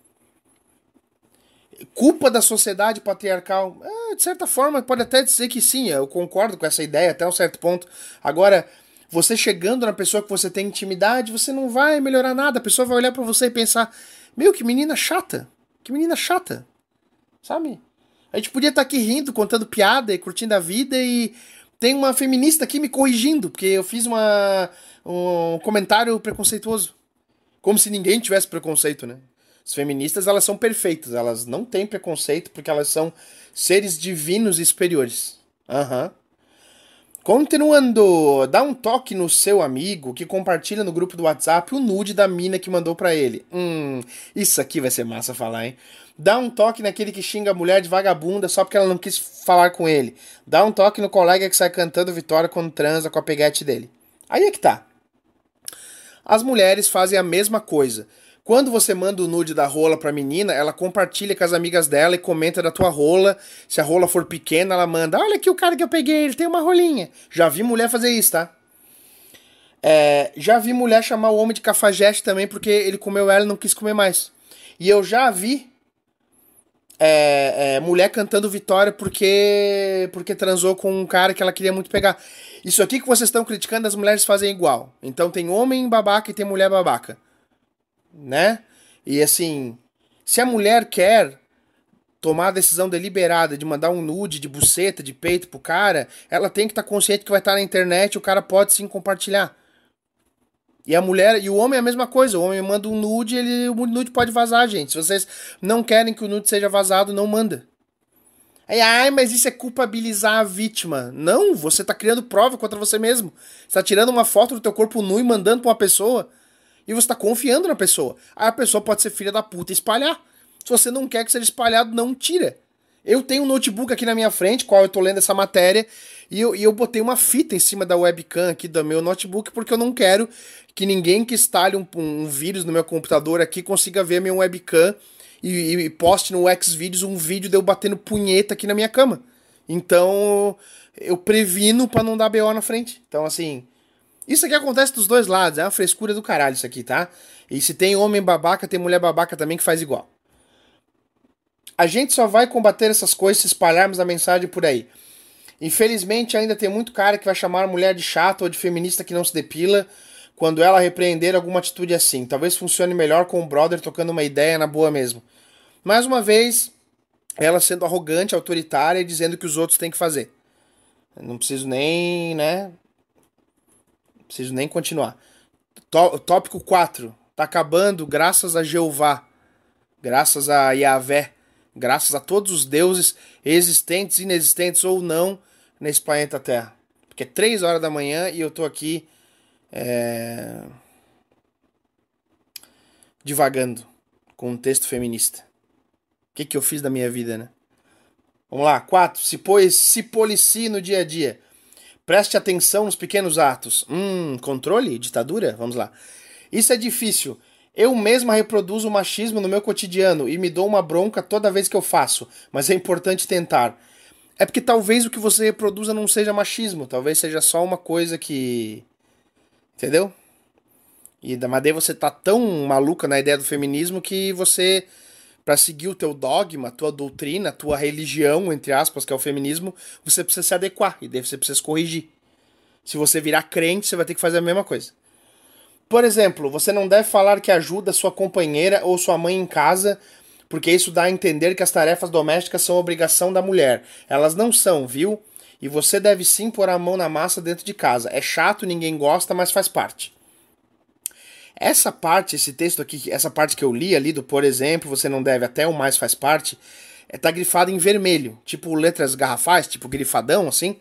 Culpa da sociedade patriarcal? De certa forma, pode até dizer que sim, eu concordo com essa ideia até um certo ponto. Agora, você chegando na pessoa que você tem intimidade, você não vai melhorar nada. A pessoa vai olhar pra você e pensar, que menina chata. Que menina chata. Sabe? A gente podia estar aqui rindo, contando piada e curtindo a vida e tem uma feminista aqui me corrigindo, porque eu fiz um comentário preconceituoso. Como se ninguém tivesse preconceito, né? As feministas, elas são perfeitas. Elas não têm preconceito porque elas são seres divinos e superiores. Continuando. Dá um toque no seu amigo que compartilha no grupo do WhatsApp o nude da mina que mandou pra ele. Isso aqui vai ser massa falar, hein? Dá um toque naquele que xinga a mulher de vagabunda só porque ela não quis falar com ele. Dá um toque no colega que sai cantando vitória quando transa com a peguete dele. Aí é que tá. As mulheres fazem a mesma coisa. Quando você manda o nude da rola pra menina, ela compartilha com as amigas dela e comenta da tua rola. Se a rola for pequena, ela manda: olha aqui o cara que eu peguei, ele tem uma rolinha. Já vi mulher fazer isso, tá? Já vi mulher chamar o homem de cafajeste também porque ele comeu ela e não quis comer mais. E eu já vi mulher cantando vitória porque transou com um cara que ela queria muito pegar. Isso aqui que vocês estão criticando, as mulheres fazem igual. Então tem homem babaca e tem mulher babaca, né? E assim, se a mulher quer tomar a decisão deliberada de mandar um nude de buceta, de peito pro cara, ela tem que estar consciente que vai estar na internet, o cara pode sim compartilhar. E a mulher, e o homem é a mesma coisa, o homem manda um nude, o nude pode vazar, gente. Se vocês não querem que o nude seja vazado, não manda. Aí, ai, mas isso é culpabilizar a vítima. Não, você tá criando prova contra você mesmo. Você tá tirando uma foto do teu corpo nu e mandando pra uma pessoa, e você tá confiando na pessoa. Aí a pessoa pode ser filha da puta e espalhar. Se você não quer que seja espalhado, não tira. Eu tenho um notebook aqui na minha frente, qual eu tô lendo essa matéria, e eu botei uma fita em cima da webcam aqui do meu notebook, porque eu não quero que ninguém que instale um vírus no meu computador aqui consiga ver minha webcam e poste no Xvideos um vídeo de eu batendo punheta aqui na minha cama. Então, eu previno pra não dar BO na frente. Então, assim, isso aqui acontece dos dois lados, é uma frescura do caralho isso aqui, tá? E se tem homem babaca, tem mulher babaca também que faz igual. A gente só vai combater essas coisas se espalharmos a mensagem por aí. Infelizmente, ainda tem muito cara que vai chamar a mulher de chata ou de feminista que não se depila quando ela repreender alguma atitude assim. Talvez funcione melhor com o brother tocando uma ideia na boa mesmo. Mais uma vez, ela sendo arrogante, autoritária e dizendo que os outros têm que fazer. Eu não preciso nem, né? Não preciso nem continuar. Tópico 4. Tá acabando graças a Jeová. Graças a Yahvé. Graças a todos os deuses existentes, inexistentes ou não nesse planeta Terra. Porque é 3 horas da manhã e eu tô aqui divagando com um texto feminista. O que eu fiz da minha vida, né? Vamos lá. 4. Se policie no dia a dia. Preste atenção nos pequenos atos. Controle? Ditadura? Vamos lá. Isso é difícil. Eu mesma reproduzo o machismo no meu cotidiano e me dou uma bronca toda vez que eu faço, mas é importante tentar. É porque talvez o que você reproduza não seja machismo, talvez seja só uma coisa que... Entendeu? Mas daí você tá tão maluca na ideia do feminismo que você, pra seguir o teu dogma, tua doutrina, tua religião, entre aspas, que é o feminismo, você precisa se adequar e daí você precisa se corrigir. Se você virar crente, você vai ter que fazer a mesma coisa. Por exemplo, você não deve falar que ajuda sua companheira ou sua mãe em casa, porque isso dá a entender que as tarefas domésticas são obrigação da mulher. Elas não são, viu? E você deve sim pôr a mão na massa dentro de casa. É chato, ninguém gosta, mas faz parte. Essa parte, esse texto aqui, essa parte que eu li ali do por exemplo, você não deve até o mais faz parte, tá grifado em vermelho, tipo letras garrafais, tipo grifadão, assim.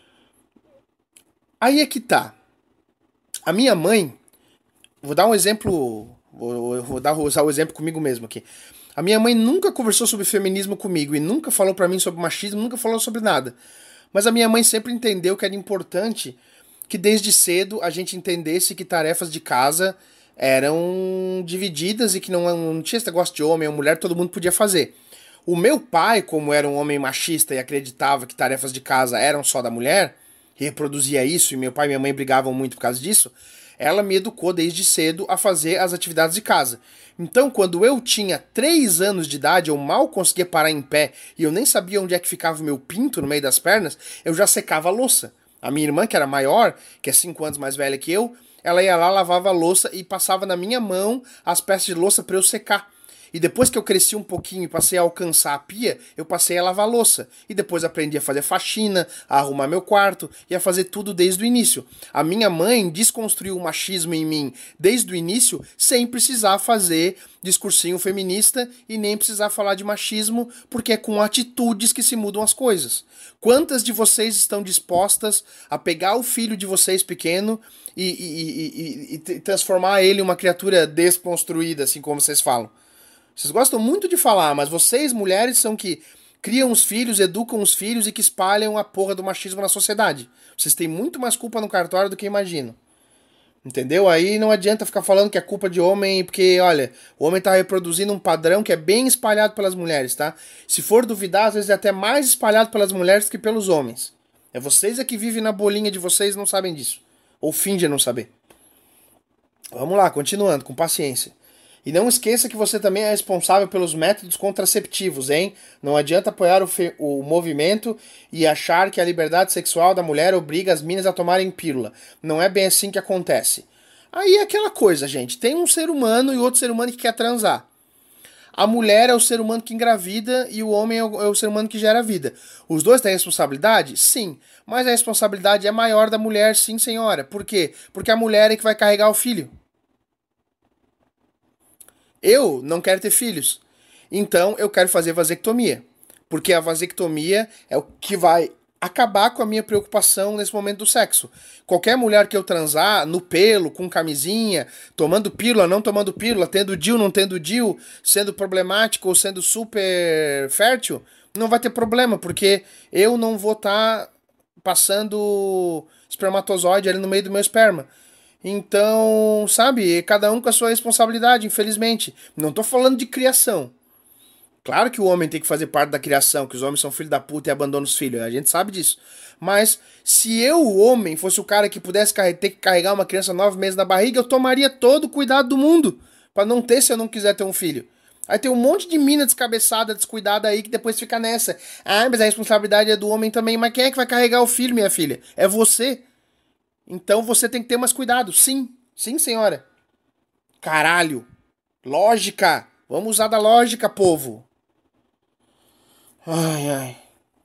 Aí é que tá. A minha mãe... Vou dar um exemplo. Usar o exemplo comigo mesmo aqui. A minha mãe nunca conversou sobre feminismo comigo e nunca falou pra mim sobre machismo, nunca falou sobre nada. Mas a minha mãe sempre entendeu que era importante que desde cedo a gente entendesse que tarefas de casa eram divididas e que não tinha esse negócio de homem ou mulher, todo mundo podia fazer. O meu pai, como era um homem machista e acreditava que tarefas de casa eram só da mulher, e reproduzia isso, e meu pai e minha mãe brigavam muito por causa disso, ela me educou desde cedo a fazer as atividades de casa. Então, quando eu tinha 3 anos de idade, eu mal conseguia parar em pé e eu nem sabia onde é que ficava o meu pinto no meio das pernas, eu já secava a louça. A minha irmã, que era maior, que é 5 anos mais velha que eu, ela ia lá, lavava a louça e passava na minha mão as peças de louça para eu secar. E depois que eu cresci um pouquinho e passei a alcançar a pia, eu passei a lavar louça. E depois aprendi a fazer faxina, a arrumar meu quarto e a fazer tudo desde o início. A minha mãe desconstruiu o machismo em mim desde o início, sem precisar fazer discursinho feminista e nem precisar falar de machismo, porque é com atitudes que se mudam as coisas. Quantas de vocês estão dispostas a pegar o filho de vocês pequeno e transformar ele em uma criatura desconstruída, assim como vocês falam? Vocês gostam muito de falar, mas vocês, mulheres, são que criam os filhos, educam os filhos e que espalham a porra do machismo na sociedade. Vocês têm muito mais culpa no cartório do que imaginam. Entendeu? Aí não adianta ficar falando que é culpa de homem, porque, olha, o homem tá reproduzindo um padrão que é bem espalhado pelas mulheres, tá? Se for duvidar, às vezes é até mais espalhado pelas mulheres que pelos homens. É vocês é que vivem na bolinha de vocês e não sabem disso. Ou fingem não saber. Vamos lá, continuando, com paciência. E não esqueça que você também é responsável pelos métodos contraceptivos, hein? Não adianta apoiar o movimento e achar que a liberdade sexual da mulher obriga as minas a tomarem pílula. Não é bem assim que acontece. Aí é aquela coisa, gente. Tem um ser humano e outro ser humano que quer transar. A mulher é o ser humano que engravida e o homem é o ser humano que gera vida. Os dois têm responsabilidade? Sim. Mas a responsabilidade é maior da mulher, sim, senhora. Por quê? Porque a mulher é que vai carregar o filho. Eu não quero ter filhos. Então eu quero fazer vasectomia. Porque a vasectomia é o que vai acabar com a minha preocupação nesse momento do sexo. Qualquer mulher que eu transar, no pelo, com camisinha, tomando pílula, não tomando pílula, tendo DIU, não tendo DIU, sendo problemático ou sendo super fértil, não vai ter problema, porque eu não vou estar passando espermatozoide ali no meio do meu esperma. Então, sabe, cada um com a sua responsabilidade, infelizmente. Não tô falando de criação. Claro que o homem tem que fazer parte da criação, que os homens são filhos da puta e abandonam os filhos, a gente sabe disso. Mas se eu, o homem, fosse o cara que pudesse ter que carregar uma criança 9 meses na barriga, eu tomaria todo o cuidado do mundo pra não ter se eu não quiser ter um filho. Aí tem um monte de mina descabeçada, descuidada aí que depois fica nessa. Ah, mas a responsabilidade é do homem também. Mas quem é que vai carregar o filho, minha filha? É você. Então você tem que ter mais cuidado. Sim, sim, senhora. Caralho. Lógica. Vamos usar da lógica, povo. Ai, ai.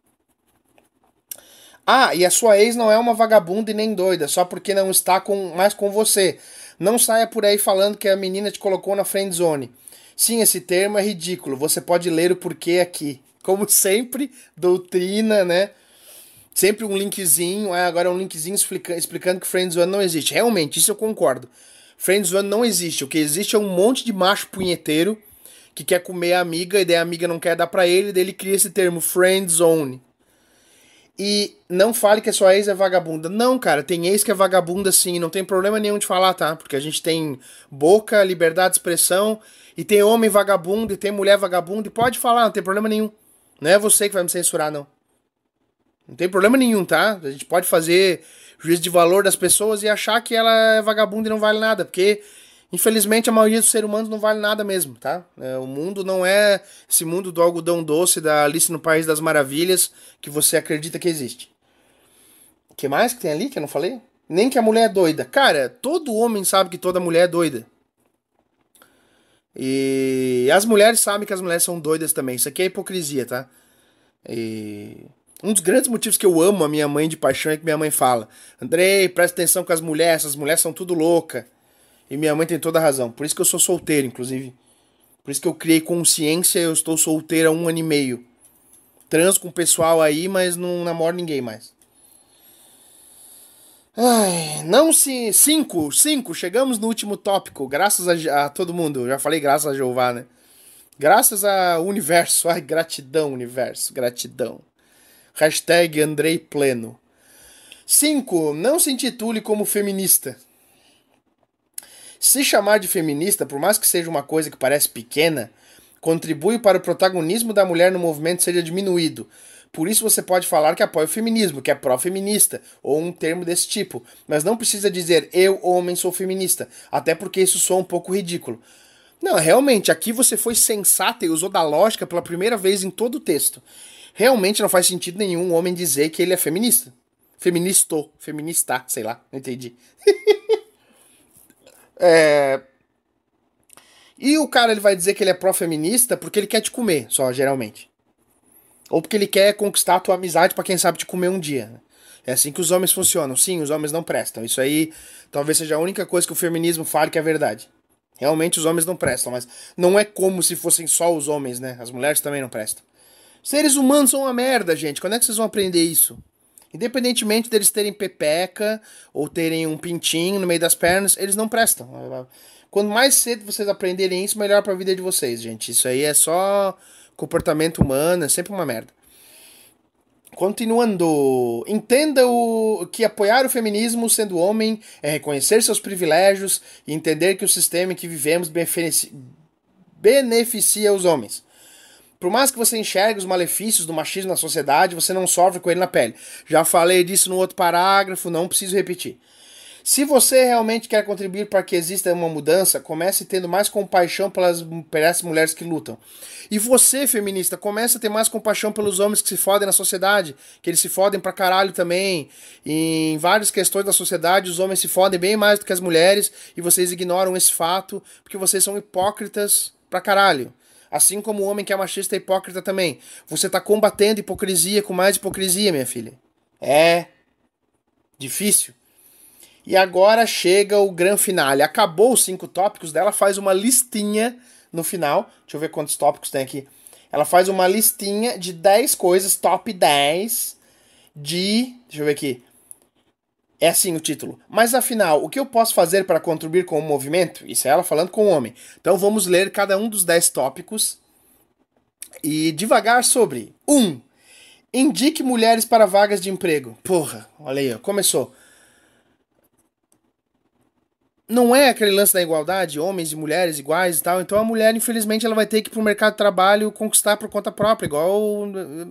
Ah, e a sua ex não é uma vagabunda e nem doida, só porque não está mais com você. Não saia por aí falando que a menina te colocou na friend zone. Sim, esse termo é ridículo. Você pode ler o porquê aqui. Como sempre, doutrina, né? Sempre um linkzinho, agora um linkzinho explicando que friendzone não existe. Realmente, isso eu concordo. Friendzone não existe. O que existe é um monte de macho punheteiro que quer comer a amiga e daí a amiga não quer dar pra ele, e daí ele cria esse termo, friendzone. E não fale que a sua ex é vagabunda. Não, cara, tem ex que é vagabunda sim, não tem problema nenhum de falar, tá? Porque a gente tem boca, liberdade de expressão, e tem homem vagabundo, e tem mulher vagabunda, e pode falar, não tem problema nenhum. Não é você que vai me censurar, não. Não tem problema nenhum, tá? A gente pode fazer juízo de valor das pessoas e achar que ela é vagabunda e não vale nada, porque infelizmente a maioria dos seres humanos não vale nada mesmo, tá? O mundo não é esse mundo do algodão doce, da Alice no País das Maravilhas, que você acredita que existe. O que mais que tem ali que eu não falei? Nem que a mulher é doida. Cara, todo homem sabe que toda mulher é doida. E as mulheres sabem que as mulheres são doidas também. Isso aqui é hipocrisia, tá? E um dos grandes motivos que eu amo a minha mãe de paixão é que minha mãe fala: Andrei, presta atenção com as mulheres, essas mulheres são tudo louca. E minha mãe tem toda a razão. Por isso que eu sou solteiro, inclusive. Por isso que eu criei consciência, eu estou solteiro há 1 ano e meio. Transo com o pessoal aí, mas não namoro ninguém mais. Ai, não se. Cinco, chegamos no último tópico. Graças a todo mundo. Eu já falei graças a Jeová, né? Graças ao universo. Ai, gratidão, universo. Gratidão. Hashtag Andrei Pleno. 5. Não se intitule como feminista. Se chamar de feminista, por mais que seja uma coisa que parece pequena, contribui para o protagonismo da mulher no movimento seja diminuído. Por isso você pode falar que apoia o feminismo, que é pró-feminista, ou um termo desse tipo. Mas não precisa dizer eu, homem, sou feminista. Até porque isso soa um pouco ridículo. Não, realmente, aqui você foi sensata e usou da lógica pela primeira vez em todo o texto. Realmente não faz sentido nenhum um homem dizer que ele é feminista. Feministo, feminista, sei lá, não entendi. E o cara ele vai dizer que ele é pró-feminista porque ele quer te comer, só, geralmente. Ou porque ele quer conquistar a tua amizade pra quem sabe te comer um dia. É assim que os homens funcionam. Sim, os homens não prestam. Isso aí talvez seja a única coisa que o feminismo fale que é verdade. Realmente os homens não prestam, mas não é como se fossem só os homens, né? As mulheres também não prestam. Seres humanos são uma merda, gente. Quando é que vocês vão aprender isso? Independentemente deles terem pepeca ou terem um pintinho no meio das pernas, eles não prestam. Quanto mais cedo vocês aprenderem isso, melhor pra vida de vocês, gente. Isso aí é só comportamento humano, é sempre uma merda. Continuando, entenda que apoiar o feminismo sendo homem é reconhecer seus privilégios e entender que o sistema em que vivemos beneficia os homens. Por mais que você enxergue os malefícios do machismo na sociedade, você não sofre com ele na pele. Já falei disso no outro parágrafo, não preciso repetir. Se você realmente quer contribuir para que exista uma mudança, comece tendo mais compaixão pelas mulheres que lutam. E você, feminista, comece a ter mais compaixão pelos homens que se fodem na sociedade, que eles se fodem pra caralho também. E em várias questões da sociedade, os homens se fodem bem mais do que as mulheres, e vocês ignoram esse fato, porque vocês são hipócritas pra caralho. Assim como o homem que é machista é hipócrita também. Você tá combatendo hipocrisia com mais hipocrisia, minha filha. É difícil. E agora chega o grande finale. Acabou os 5 tópicos dela, faz uma listinha no final. Deixa eu ver quantos tópicos tem aqui. Ela faz uma listinha de 10 coisas, top 10 de... Deixa eu ver aqui. É assim o título. Mas afinal, o que eu posso fazer para contribuir com o movimento? Isso é ela falando com o homem. Então vamos ler cada um dos 10 tópicos e devagar sobre. 1. Indique mulheres para vagas de emprego. Porra, olha aí, ó, começou. Não é aquele lance da igualdade, homens e mulheres iguais e tal. Então a mulher, infelizmente, ela vai ter que ir pro mercado de trabalho conquistar por conta própria, igual...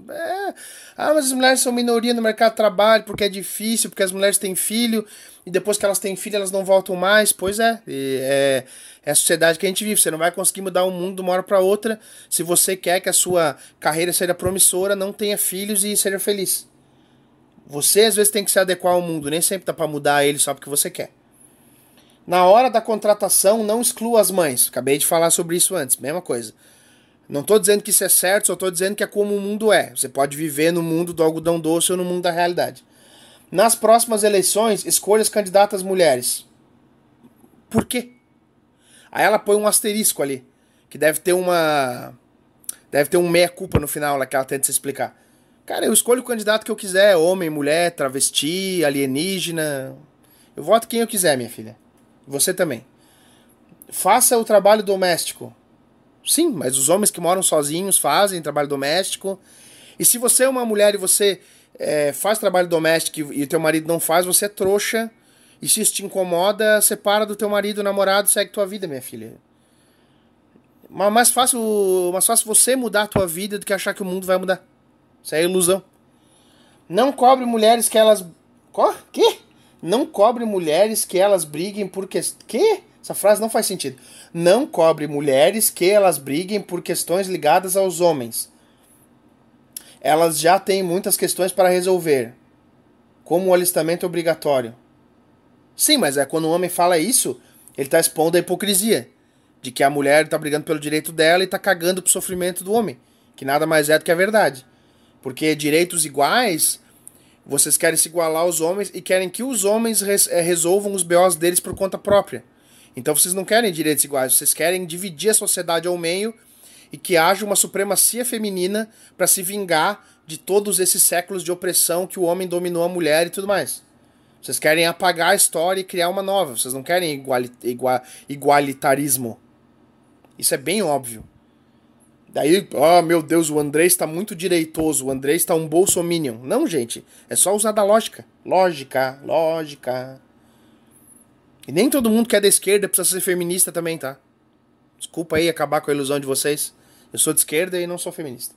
mas as mulheres são minoria no mercado de trabalho porque é difícil, porque as mulheres têm filho e depois que elas têm filho elas não voltam mais. Pois é, é a sociedade que a gente vive. Você não vai conseguir mudar o mundo de uma hora para outra se você quer que a sua carreira seja promissora, não tenha filhos e seja feliz. Você às vezes tem que se adequar ao mundo, nem sempre dá pra mudar ele só porque você quer. Na hora da contratação, não exclua as mães. Acabei de falar sobre isso antes, mesma coisa. Não estou dizendo que isso é certo, só estou dizendo que é como o mundo é. Você pode viver no mundo do algodão doce ou no mundo da realidade. Nas próximas eleições, escolha as candidatas mulheres. Por quê? Aí ela põe um asterisco ali, que deve ter um meia-culpa no final lá que ela tenta se explicar. Cara, eu escolho o candidato que eu quiser, homem, mulher, travesti, alienígena. Eu voto quem eu quiser, minha filha. Você também. Faça o trabalho doméstico. Sim, mas os homens que moram sozinhos fazem trabalho doméstico. E se você é uma mulher e você faz trabalho doméstico e o teu marido não faz, você é trouxa. E se isso te incomoda, separa do teu marido, namorado, segue tua vida, minha filha. Mas mais fácil você mudar a tua vida do que achar que o mundo vai mudar. Isso é ilusão. Não cobre mulheres que elas... Quê? Não cobre mulheres que elas briguem por questões... Quê? Essa frase não faz sentido. Não cobre mulheres que elas briguem por questões ligadas aos homens. Elas já têm muitas questões para resolver, como o alistamento obrigatório. Sim, mas quando o homem fala isso, ele está expondo a hipocrisia de que a mulher está brigando pelo direito dela e está cagando pro sofrimento do homem, que nada mais é do que a verdade. Porque direitos iguais... Vocês querem se igualar aos homens e querem que os homens resolvam os BOs deles por conta própria. Então vocês não querem direitos iguais, vocês querem dividir a sociedade ao meio e que haja uma supremacia feminina para se vingar de todos esses séculos de opressão que o homem dominou a mulher e tudo mais. Vocês querem apagar a história e criar uma nova. Vocês não querem igualitarismo. Isso é bem óbvio. Daí, meu Deus, o André está muito direitoso, o André está um bolsominion. Não, gente, é só usar da lógica. Lógica. E nem todo mundo que é da esquerda precisa ser feminista também, tá? Desculpa aí acabar com a ilusão de vocês. Eu sou de esquerda e não sou feminista.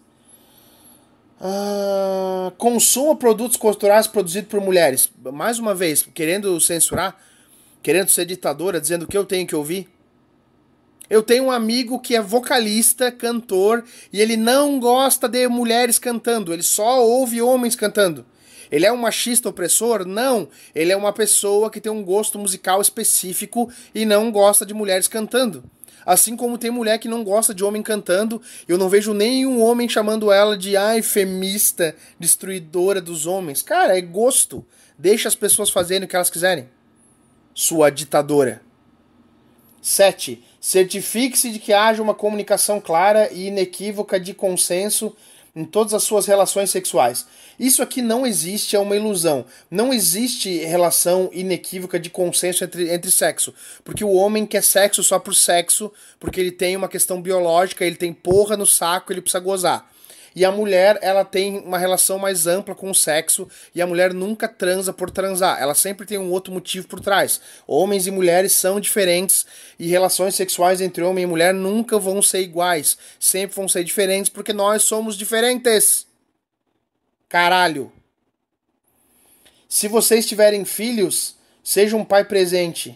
Consuma produtos culturais produzidos por mulheres. Mais uma vez, querendo censurar, querendo ser ditadora, dizendo o que eu tenho que ouvir. Eu tenho um amigo que é vocalista, cantor, e ele não gosta de mulheres cantando, ele só ouve homens cantando. Ele é um machista opressor? Não. Ele é uma pessoa que tem um gosto musical específico e não gosta de mulheres cantando. Assim como tem mulher que não gosta de homem cantando, eu não vejo nenhum homem chamando ela de femista, destruidora dos homens. Cara, é gosto. Deixa as pessoas fazerem o que elas quiserem. Sua ditadora. 7. Certifique-se de que haja uma comunicação clara e inequívoca de consenso em todas as suas relações sexuais. Isso aqui não existe, é uma ilusão. Não existe relação inequívoca de consenso entre sexo. Porque o homem quer sexo só por sexo, porque ele tem uma questão biológica, ele tem porra no saco, ele precisa gozar. E a mulher, ela tem uma relação mais ampla com o sexo, e a mulher nunca transa por transar, ela sempre tem um outro motivo por trás. Homens e mulheres são diferentes, e relações sexuais entre homem e mulher nunca vão ser iguais, sempre vão ser diferentes, porque nós somos diferentes. Caralho. Se vocês tiverem filhos, seja um pai presente.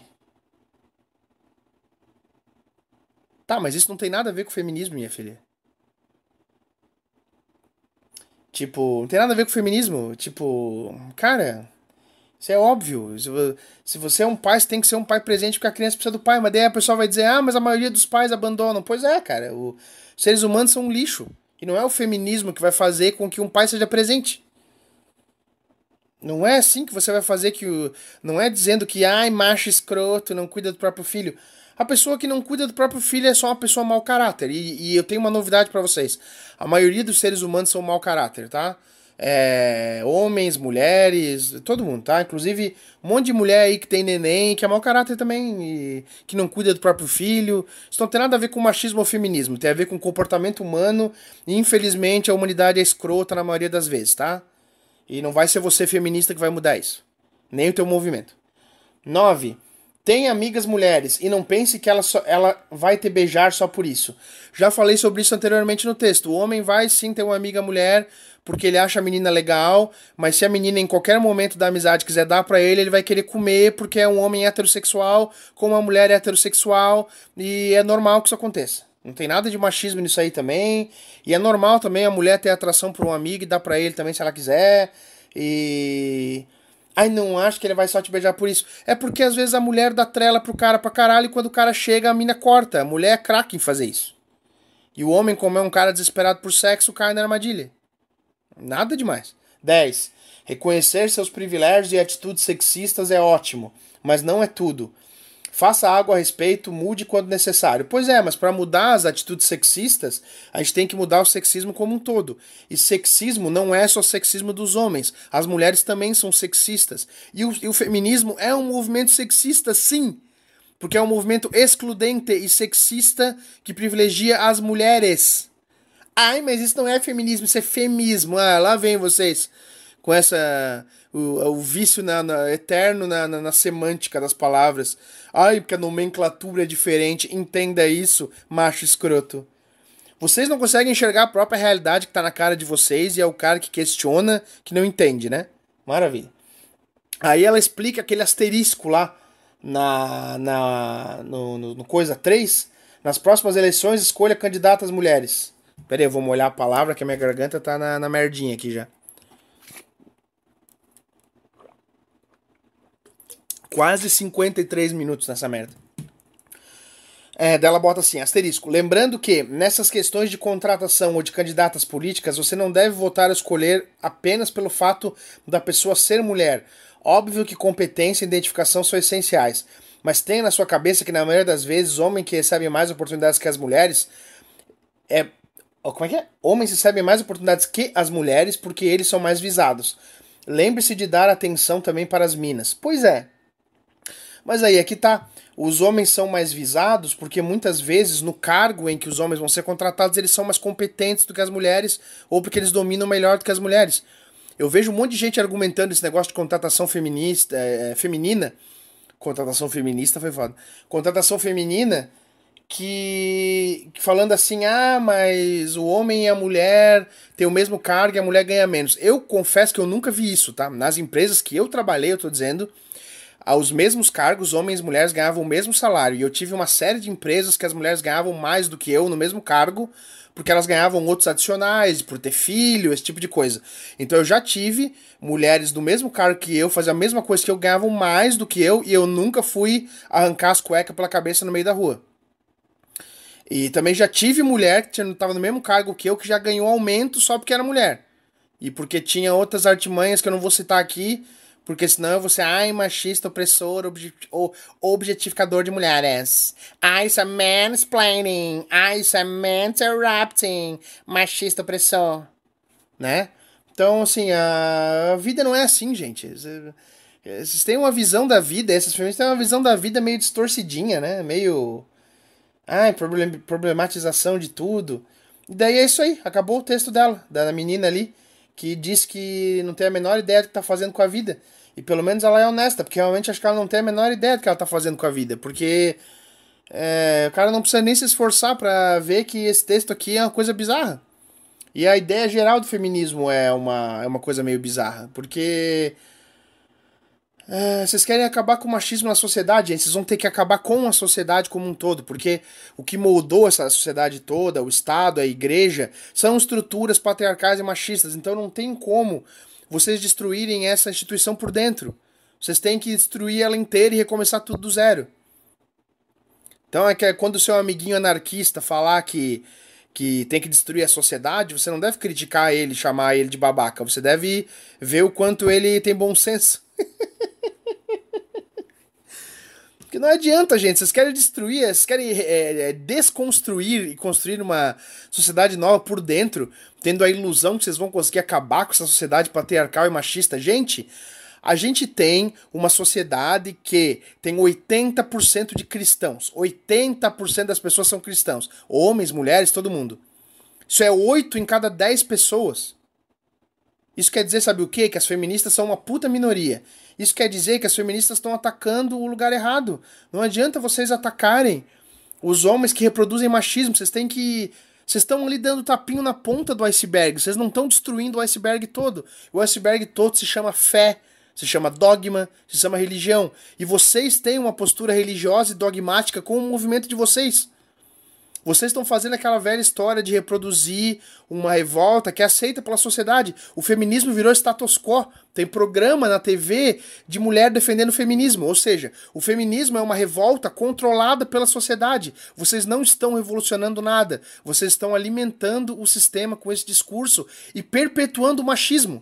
Tá, mas isso não tem nada a ver com feminismo, minha filha. Tipo, não tem nada a ver com feminismo. Tipo, cara, isso é óbvio. Se você é um pai, você tem que ser um pai presente porque a criança precisa do pai. Mas daí a pessoa vai dizer, ah, mas a maioria dos pais abandonam. Pois é, cara. Os seres humanos são um lixo. E não é o feminismo que vai fazer com que um pai seja presente. Não é assim que você vai fazer que o. Não é dizendo que, ai, macho escroto, não cuida do próprio filho. A pessoa que não cuida do próprio filho é só uma pessoa mau caráter. E eu tenho uma novidade pra vocês. A maioria dos seres humanos são mau caráter, tá? Homens, mulheres, todo mundo, tá? Inclusive, um monte de mulher aí que tem neném, que é mau caráter também, e que não cuida do próprio filho. Isso não tem nada a ver com machismo ou feminismo, tem a ver com comportamento humano, e infelizmente a humanidade é escrota na maioria das vezes, tá? E não vai ser você feminista que vai mudar isso. Nem o teu movimento. 9. Tem amigas mulheres e não pense que ela vai te beijar só por isso. Já falei sobre isso anteriormente no texto. O homem vai sim ter uma amiga mulher porque ele acha a menina legal, mas se a menina em qualquer momento da amizade quiser dar pra ele, ele vai querer comer porque é um homem heterossexual com uma mulher heterossexual e é normal que isso aconteça. Não tem nada de machismo nisso aí também. E é normal também a mulher ter atração por um amigo e dar pra ele também se ela quiser. E ai, não acho que ele vai só te beijar por isso. É porque às vezes a mulher dá trela pro cara pra caralho e quando o cara chega a mina corta. A mulher é craque em fazer isso. E o homem, como é um cara desesperado por sexo, cai na armadilha. Nada demais. 10. Reconhecer seus privilégios e atitudes sexistas é ótimo, mas não é tudo. Faça algo a respeito, mude quando necessário. Pois é, mas para mudar as atitudes sexistas, a gente tem que mudar o sexismo como um todo. E sexismo não é só sexismo dos homens. As mulheres também são sexistas. E o feminismo é um movimento sexista, sim. Porque é um movimento excludente e sexista que privilegia as mulheres. Ai, mas isso não é feminismo, isso é femismo. Ah, lá vem vocês com essa o vício eterno na semântica das palavras. Ai, porque a nomenclatura é diferente. Entenda isso, macho escroto. Vocês não conseguem enxergar a própria realidade que tá na cara de vocês e é o cara que questiona que não entende, né? Maravilha. Aí ela explica aquele asterisco lá no coisa 3. Nas próximas eleições, escolha candidatas mulheres. Pera aí, eu vou molhar a palavra que a minha garganta tá na merdinha aqui já. Quase 53 minutos nessa merda. Dela bota assim, asterisco. Lembrando que, nessas questões de contratação ou de candidatas políticas, você não deve votar ou escolher apenas pelo fato da pessoa ser mulher. Óbvio que competência e identificação são essenciais. Mas tenha na sua cabeça que, na maioria das vezes, homens que recebem mais oportunidades que as mulheres... Como é que é? Homens recebem mais oportunidades que as mulheres porque eles são mais visados. Lembre-se de dar atenção também para as minas. Pois é. Mas aí, aqui tá. Os homens são mais visados porque muitas vezes no cargo em que os homens vão ser contratados eles são mais competentes do que as mulheres ou porque eles dominam melhor do que as mulheres. Eu vejo um monte de gente argumentando esse negócio de contratação feminina. Contratação feminista foi foda. Contratação feminina que falando assim, ah, mas o homem e a mulher têm o mesmo cargo e a mulher ganha menos. Eu confesso que eu nunca vi isso, tá? Nas empresas que eu trabalhei, eu tô dizendo, aos mesmos cargos, homens e mulheres ganhavam o mesmo salário. E eu tive uma série de empresas que as mulheres ganhavam mais do que eu no mesmo cargo, porque elas ganhavam outros adicionais, por ter filho, esse tipo de coisa. Então eu já tive mulheres do mesmo cargo que eu, faziam a mesma coisa que eu, ganhavam mais do que eu, e eu nunca fui arrancar as cuecas pela cabeça no meio da rua. E também já tive mulher que estava no mesmo cargo que eu, que já ganhou aumento só porque era mulher. E porque tinha outras artimanhas que eu não vou citar aqui, porque senão eu vou ser, ai, machista, opressor, objetificador de mulheres. Ai, isso é mansplaining. Ai, isso é interrupting. Machista, opressor. Né? Então, assim, a vida não é assim, gente. Vocês têm uma visão da vida, essas feministas têm uma visão da vida meio distorcidinha, né? Meio... Ai, problematização de tudo. E daí é isso aí, acabou o texto dela, da menina ali, que diz que não tem a menor ideia do que tá fazendo com a vida. E pelo menos ela é honesta, porque realmente acho que ela não tem a menor ideia do que ela tá fazendo com a vida. Porque o cara não precisa nem se esforçar pra ver que esse texto aqui é uma coisa bizarra. E a ideia geral do feminismo é uma coisa meio bizarra. Porque vocês querem acabar com o machismo na sociedade, gente. Vocês vão ter que acabar com a sociedade como um todo, porque o que moldou essa sociedade toda, o Estado, a igreja, são estruturas patriarcais e machistas. Então não tem como vocês destruírem essa instituição por dentro. Vocês têm que destruir ela inteira e recomeçar tudo do zero. Então é que quando o seu amiguinho anarquista falar que tem que destruir a sociedade, você não deve criticar ele, chamar ele de babaca. Você deve ver o quanto ele tem bom senso. Porque não adianta, gente. Vocês querem destruir, vocês querem desconstruir e construir uma sociedade nova por dentro, tendo a ilusão que vocês vão conseguir acabar com essa sociedade patriarcal e machista. Gente, a gente tem uma sociedade que tem 80% de cristãos. 80% das pessoas são cristãos. Homens, mulheres, todo mundo. Isso é 8 em cada 10 pessoas. Isso quer dizer, sabe o quê? Que as feministas são uma puta minoria. Isso quer dizer que as feministas estão atacando o lugar errado. Não adianta vocês atacarem os homens que reproduzem machismo. Vocês têm que... Vocês estão ali dando tapinho na ponta do iceberg. Vocês não estão destruindo o iceberg todo. O iceberg todo se chama fé, se chama dogma, se chama religião. E vocês têm uma postura religiosa e dogmática com o movimento de vocês. Vocês estão fazendo aquela velha história de reproduzir uma revolta que é aceita pela sociedade. O feminismo virou status quo. Tem programa na TV de mulher defendendo o feminismo. Ou seja, o feminismo é uma revolta controlada pela sociedade. Vocês não estão revolucionando nada. Vocês estão alimentando o sistema com esse discurso e perpetuando o machismo.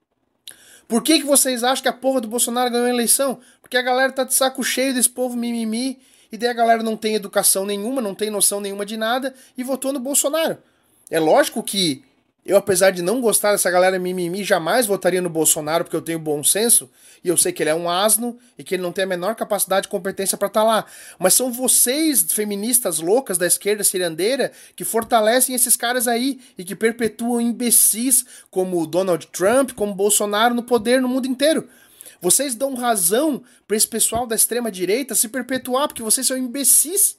Por que vocês acham que a porra do Bolsonaro ganhou a eleição? Porque a galera tá de saco cheio desse povo mimimi. E daí a galera não tem educação nenhuma, não tem noção nenhuma de nada e votou no Bolsonaro. É lógico que eu, apesar de não gostar dessa galera mimimi, jamais votaria no Bolsonaro porque eu tenho bom senso e eu sei que ele é um asno e que ele não tem a menor capacidade e competência para estar lá. Mas são vocês, feministas loucas da esquerda cirandeira, que fortalecem esses caras aí e que perpetuam imbecis como Donald Trump, como Bolsonaro no poder no mundo inteiro. Vocês dão razão para esse pessoal da extrema direita se perpetuar, porque vocês são imbecis.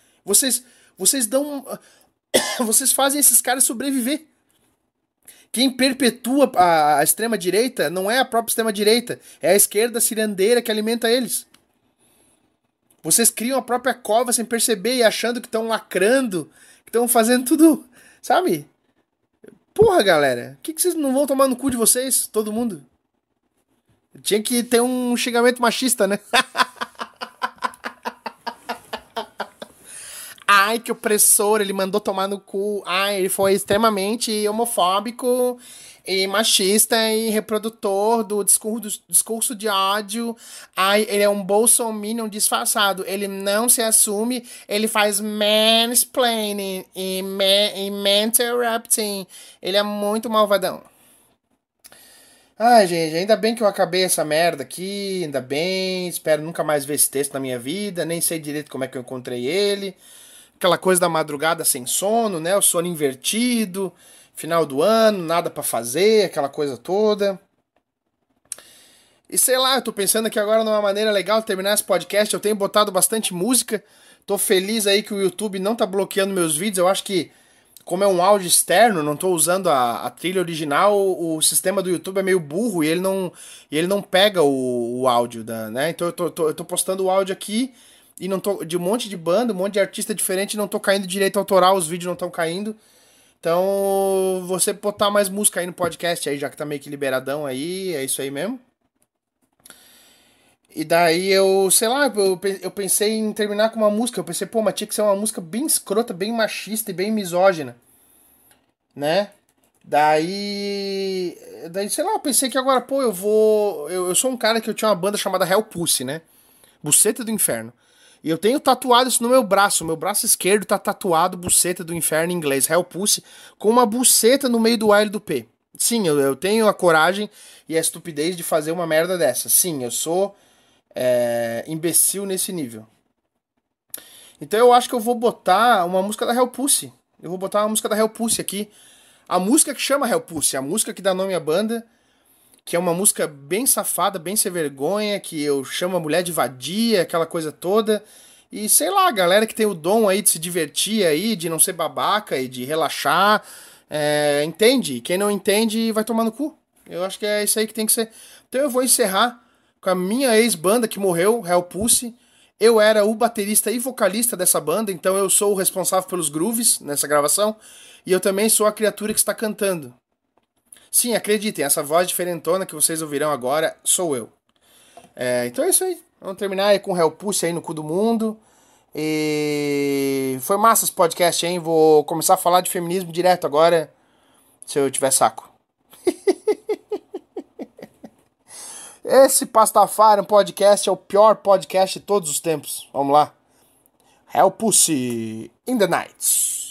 Vocês dão vocês fazem esses caras sobreviver. Quem perpetua a extrema direita não é a própria extrema direita, é a esquerda cirandeira que alimenta eles. Vocês criam a própria cova sem perceber e achando que estão lacrando, que estão fazendo tudo, sabe? Porra, galera, que vocês não vão tomar no cu de vocês, todo mundo? Tinha que ter um xingamento machista, né? Ai, que opressor, ele mandou tomar no cu. Ai, ele foi extremamente homofóbico e machista e reprodutor do discurso de ódio. Ai, ele é um bolsominion disfarçado. Ele não se assume, ele faz mansplaining e interrupting. Ele é muito malvadão. Ai, gente, ainda bem que eu acabei essa merda aqui, ainda bem, espero nunca mais ver esse texto na minha vida, nem sei direito como é que eu encontrei ele. Aquela coisa da madrugada sem sono, né? O sono invertido, final do ano, nada pra fazer, aquela coisa toda. E sei lá, eu tô pensando aqui agora numa maneira legal de terminar esse podcast, eu tenho botado bastante música, tô feliz aí que o YouTube não tá bloqueando meus vídeos, eu acho que como é um áudio externo, não estou usando a trilha original, o sistema do YouTube é meio burro e ele não pega o áudio, né? Então eu tô postando o áudio aqui e não tô de um monte de banda, um monte de artista diferente, não tô caindo direito autoral, os vídeos não estão caindo. Então, você botar mais música aí no podcast aí, já que tá meio que liberadão aí, é isso aí mesmo. E daí sei lá, eu pensei em terminar com uma música. Eu pensei, pô, mas tinha que ser uma música bem escrota, bem machista e bem misógina. Né? Daí, sei lá, eu pensei que agora, pô, eu sou um cara que eu tinha uma banda chamada Hell Pussy, né? Buceta do Inferno. E eu tenho tatuado isso no meu braço. O meu braço esquerdo tá tatuado Buceta do Inferno em inglês, Hell Pussy, com uma buceta no meio do A e do P. Sim, eu tenho a coragem e a estupidez de fazer uma merda dessa. Sim, eu sou imbecil nesse nível. Então eu acho que eu vou botar uma música da Hell Pussy. Eu vou botar uma música da Hell Pussy aqui. A música que chama Hell Pussy, a música que dá nome à banda, que é uma música bem safada, bem sem vergonha, que eu chamo a mulher de vadia, aquela coisa toda. E sei lá, a galera que tem o dom aí de se divertir aí, de não ser babaca e de relaxar, entende. Quem não entende vai tomar no cu. Eu acho que é isso aí que tem que ser. Então eu vou encerrar com a minha ex-banda que morreu, Hell Pussy. Eu era o baterista e vocalista dessa banda, então eu sou o responsável pelos grooves nessa gravação. E eu também sou a criatura que está cantando. Sim, acreditem, essa voz diferentona que vocês ouvirão agora sou eu. Então é isso aí. Vamos terminar aí com Hell Pussy aí no cu do mundo. E foi massa esse podcast, hein? Vou começar a falar de feminismo direto agora, se eu tiver saco. Esse Pastafari, um podcast, é o pior podcast de todos os tempos. Vamos lá. Hell Pussy in the Nights.